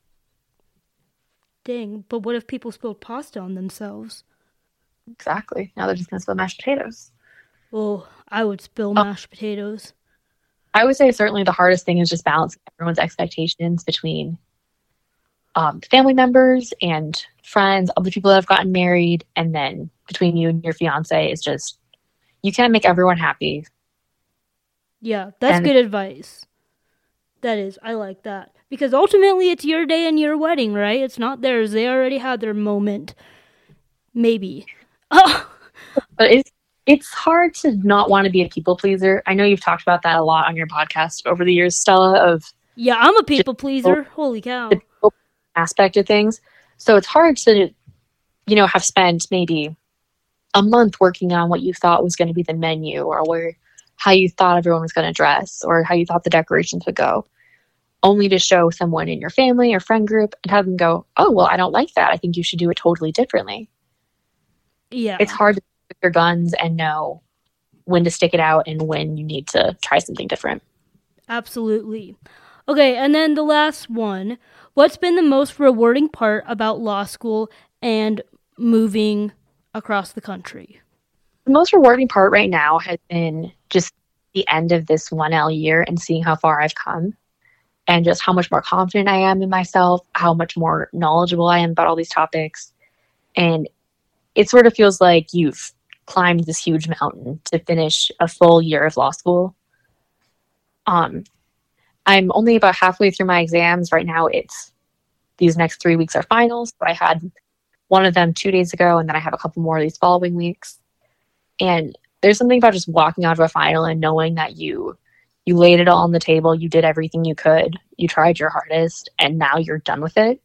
Dang, but what if people spilled pasta on themselves? Exactly. Now they're just going to spill mashed potatoes. Well, I would spill mashed potatoes. I would say certainly the hardest thing is just balancing everyone's expectations between family members and friends, other people that have gotten married, and then between you and your fiance is just, you can't make everyone happy. Yeah, that's good advice. That is, I like that. Because ultimately it's your day and your wedding, right? It's not theirs. They already had their moment. Maybe. But it's hard to not want to be a people pleaser. I know you've talked about that a lot on your podcast over the years, Stella, yeah, I'm a people pleaser. Holy cow. The people aspect of things. So it's hard to, have spent maybe a month working on what you thought was going to be the menu, or how you thought everyone was going to dress, or how you thought the decorations would go, only to show someone in your family or friend group and have them go, oh, well, I don't like that. I think you should do it totally differently. Yeah. It's hard to pick your guns and know when to stick it out and when you need to try something different. Absolutely. Okay, and then the last one. What's been the most rewarding part about law school and moving across the country? The most rewarding part right now has been just the end of this 1L year and seeing how far I've come, and just how much more confident I am in myself, how much more knowledgeable I am about all these topics. And it sort of feels like you've climbed this huge mountain to finish a full year of law school. I'm only about halfway through my exams right now. These next 3 weeks are finals. So I had one of them 2 days ago, and then I have a couple more these following weeks. And there's something about just walking out of a final and knowing that you laid it all on the table, you did everything you could, you tried your hardest, and now you're done with it.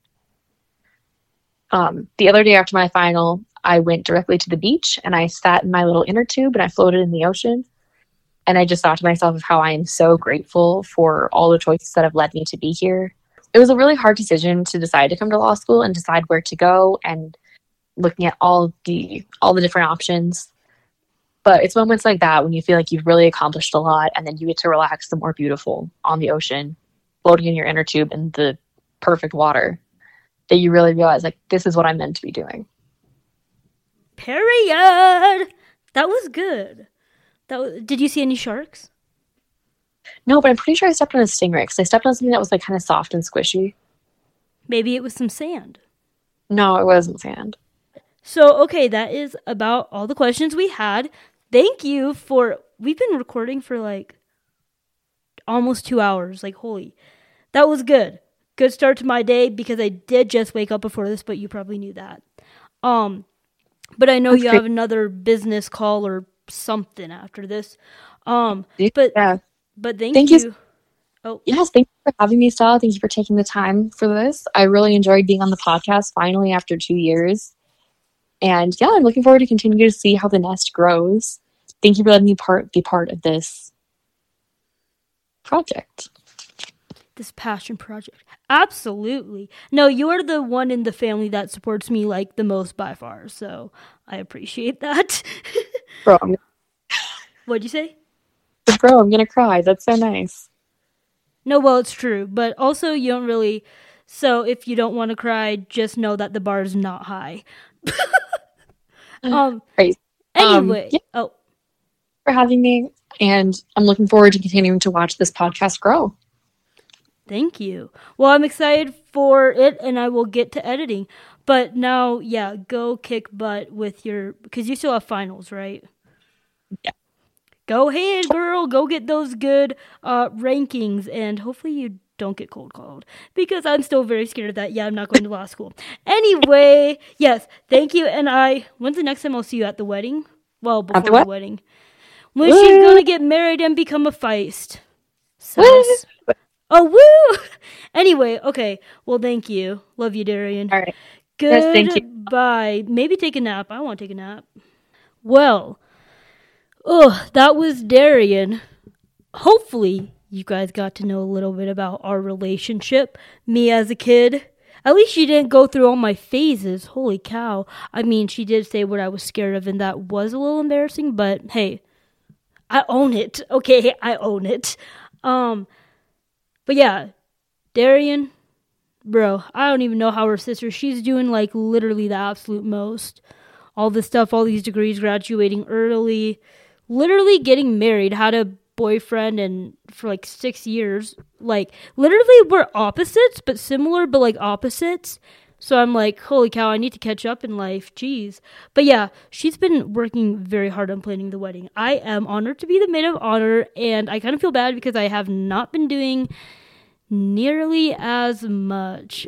The other day after my final, I went directly to the beach and I sat in my little inner tube and I floated in the ocean. And I just thought to myself of how I am so grateful for all the choices that have led me to be here. It was a really hard decision to decide to come to law school and decide where to go, and looking at all the different options. But it's moments like that when you feel like you've really accomplished a lot, and then you get to relax somewhere beautiful on the ocean, floating in your inner tube in the perfect water, that you really realize, like, this is what I'm meant to be doing. Period. That was good. Did you see any sharks? No, but I'm pretty sure I stepped on a stingray, because I stepped on something that was like kind of soft and squishy. Maybe it was some sand. No, it wasn't sand. So, okay, that is about all the questions we had. Thank you we've been recording for like almost 2 hours. Like, holy, that was good. Good start to my day, because I did just wake up before this, but you probably knew that. But I know you have another business call or something after this. But thank you. Oh, yes, thank you for having me, Stella. Thank you for taking the time for this. I really enjoyed being on the podcast finally after 2 years. And yeah, I'm looking forward to continue to see how the nest grows. Thank you for letting me be part of this project. This passion project. Absolutely. No, you're the one in the family that supports me like the most by far. So I appreciate that. Bro, What'd you say? Bro, I'm gonna cry. That's so nice. No, well, it's true. But also you don't really... So if you don't want to cry, just know that the bar is not high. Great. Anyway. Yeah. Oh. For having me. And I'm looking forward to continuing to watch this podcast grow. Thank you. Well, I'm excited for it, and I will get to editing. But now, yeah, go kick butt with because you still have finals, right? Yeah. Go ahead, girl. Go get those good rankings, and hopefully you don't get cold called, because I'm still very scared of that. Yeah, I'm not going to law school. Anyway, yes, thank you. And when's the next time I'll see you at the wedding? Well, before the wedding. When she's going to get married and become a Feist. Sus. Oh, woo! Anyway, okay. Well, thank you. Love you, Darian. All right. Good. Yes, thank you. Bye. Maybe take a nap. I want to take a nap. Well, that was Darian. Hopefully, you guys got to know a little bit about our relationship. Me as a kid. At least she didn't go through all my phases. Holy cow. I mean, she did say what I was scared of, and that was a little embarrassing, but hey, I own it. Okay, I own it. But yeah, Darian, bro, I don't even know how her sister, she's doing like literally the absolute most. All this stuff, all these degrees, graduating early, literally getting married, had a boyfriend and for like 6 years. Like literally we're opposites, but similar, but like opposites. So I'm like, holy cow, I need to catch up in life. Jeez. But yeah, she's been working very hard on planning the wedding. I am honored to be the maid of honor, and I kind of feel bad because I have not been doing nearly as much.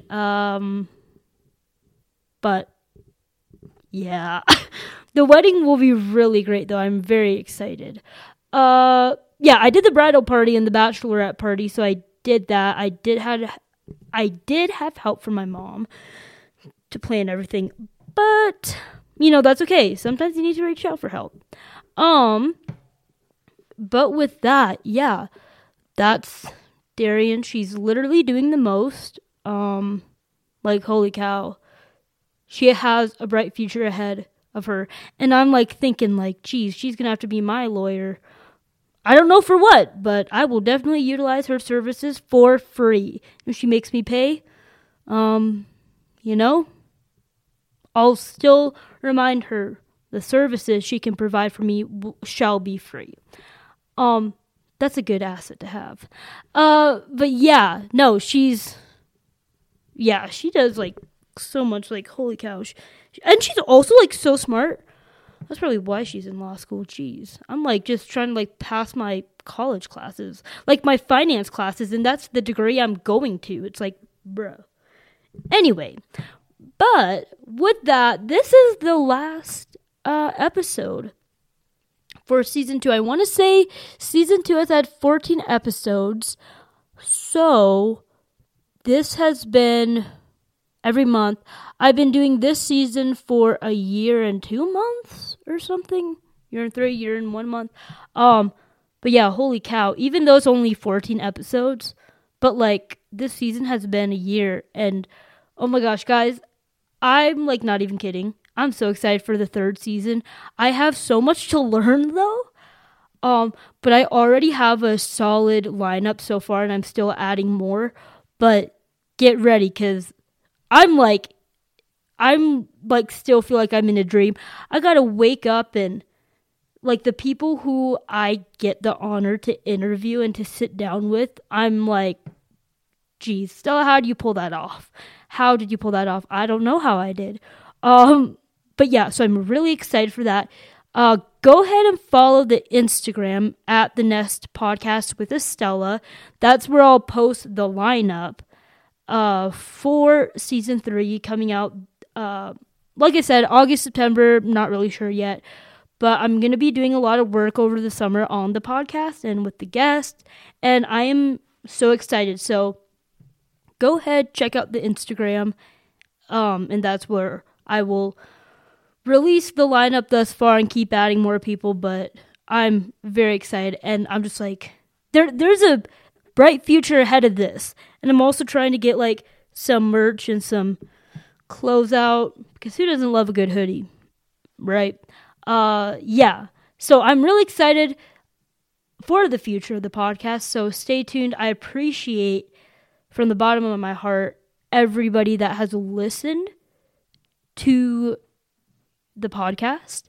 But yeah, the wedding will be really great though. I'm very excited. Yeah, I did the bridal party and the bachelorette party, so I did that. I did have help from my mom to plan everything, but that's okay. Sometimes you need to reach out for help. But with that, yeah, that's Darian. She's literally doing the most. Like holy cow, she has a bright future ahead of her, and I'm like thinking like, geez, she's gonna have to be my lawyer. I don't know for what, but I will definitely utilize her services for free. If she makes me pay, I'll still remind her the services she can provide for me shall be free. That's a good asset to have. But yeah, no, she does like so much, like holy cow. And she's also like so smart. That's probably why she's in law school. Jeez. I'm like just trying to like pass my college classes, like my finance classes, and that's the degree I'm going to. It's like, bruh. Anyway, but with that, this is the last episode for season 2. I want to say season 2 has had 14 episodes. So this has been every month. I've been doing this season for a year and 2 months or something. Year and 3, year and 1 month. But yeah, holy cow. Even though it's only 14 episodes, but like this season has been a year, and oh my gosh, guys, I'm like not even kidding. I'm so excited for the 3rd season. I have so much to learn though. But I already have a solid lineup so far, and I'm still adding more. But get ready, because I'm like still feel like I'm in a dream. I gotta wake up, and like the people who I get the honor to interview and to sit down with, I'm like, geez, Stella, how do you pull that off? How did you pull that off? I don't know how I did. But yeah, so I'm really excited for that. Go ahead and follow the Instagram at The Nest Podcast with Estella. That's where I'll post the lineup for season 3 coming out. Like I said, August, September, not really sure yet. But I'm going to be doing a lot of work over the summer on the podcast and with the guests. And I am so excited. So go ahead, check out the Instagram. And that's where I will release the lineup thus far and keep adding more people. But I'm very excited. And I'm just like, there's a bright future ahead of this. And I'm also trying to get like some merch and some clothes out. Because who doesn't love a good hoodie? Right? Yeah. So I'm really excited for the future of the podcast. So stay tuned. I appreciate from the bottom of my heart everybody that has listened to the podcast.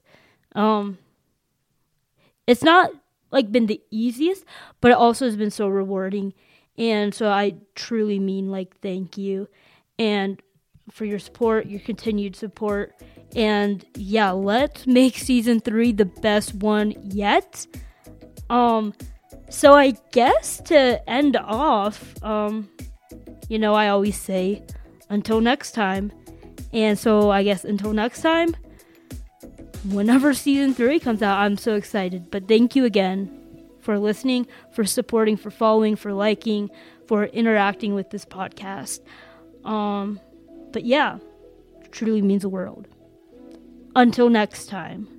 It's not like been the easiest, but it also has been so rewarding. And so I truly mean like thank you and for your support, your continued support. And yeah, let's make season 3 the best one yet. So I guess to end off, I always say, until next time. And so I guess until next time, whenever season 3 comes out, I'm so excited. But thank you again for listening, for supporting, for following, for liking, for interacting with this podcast. But yeah, it truly means the world. Until next time.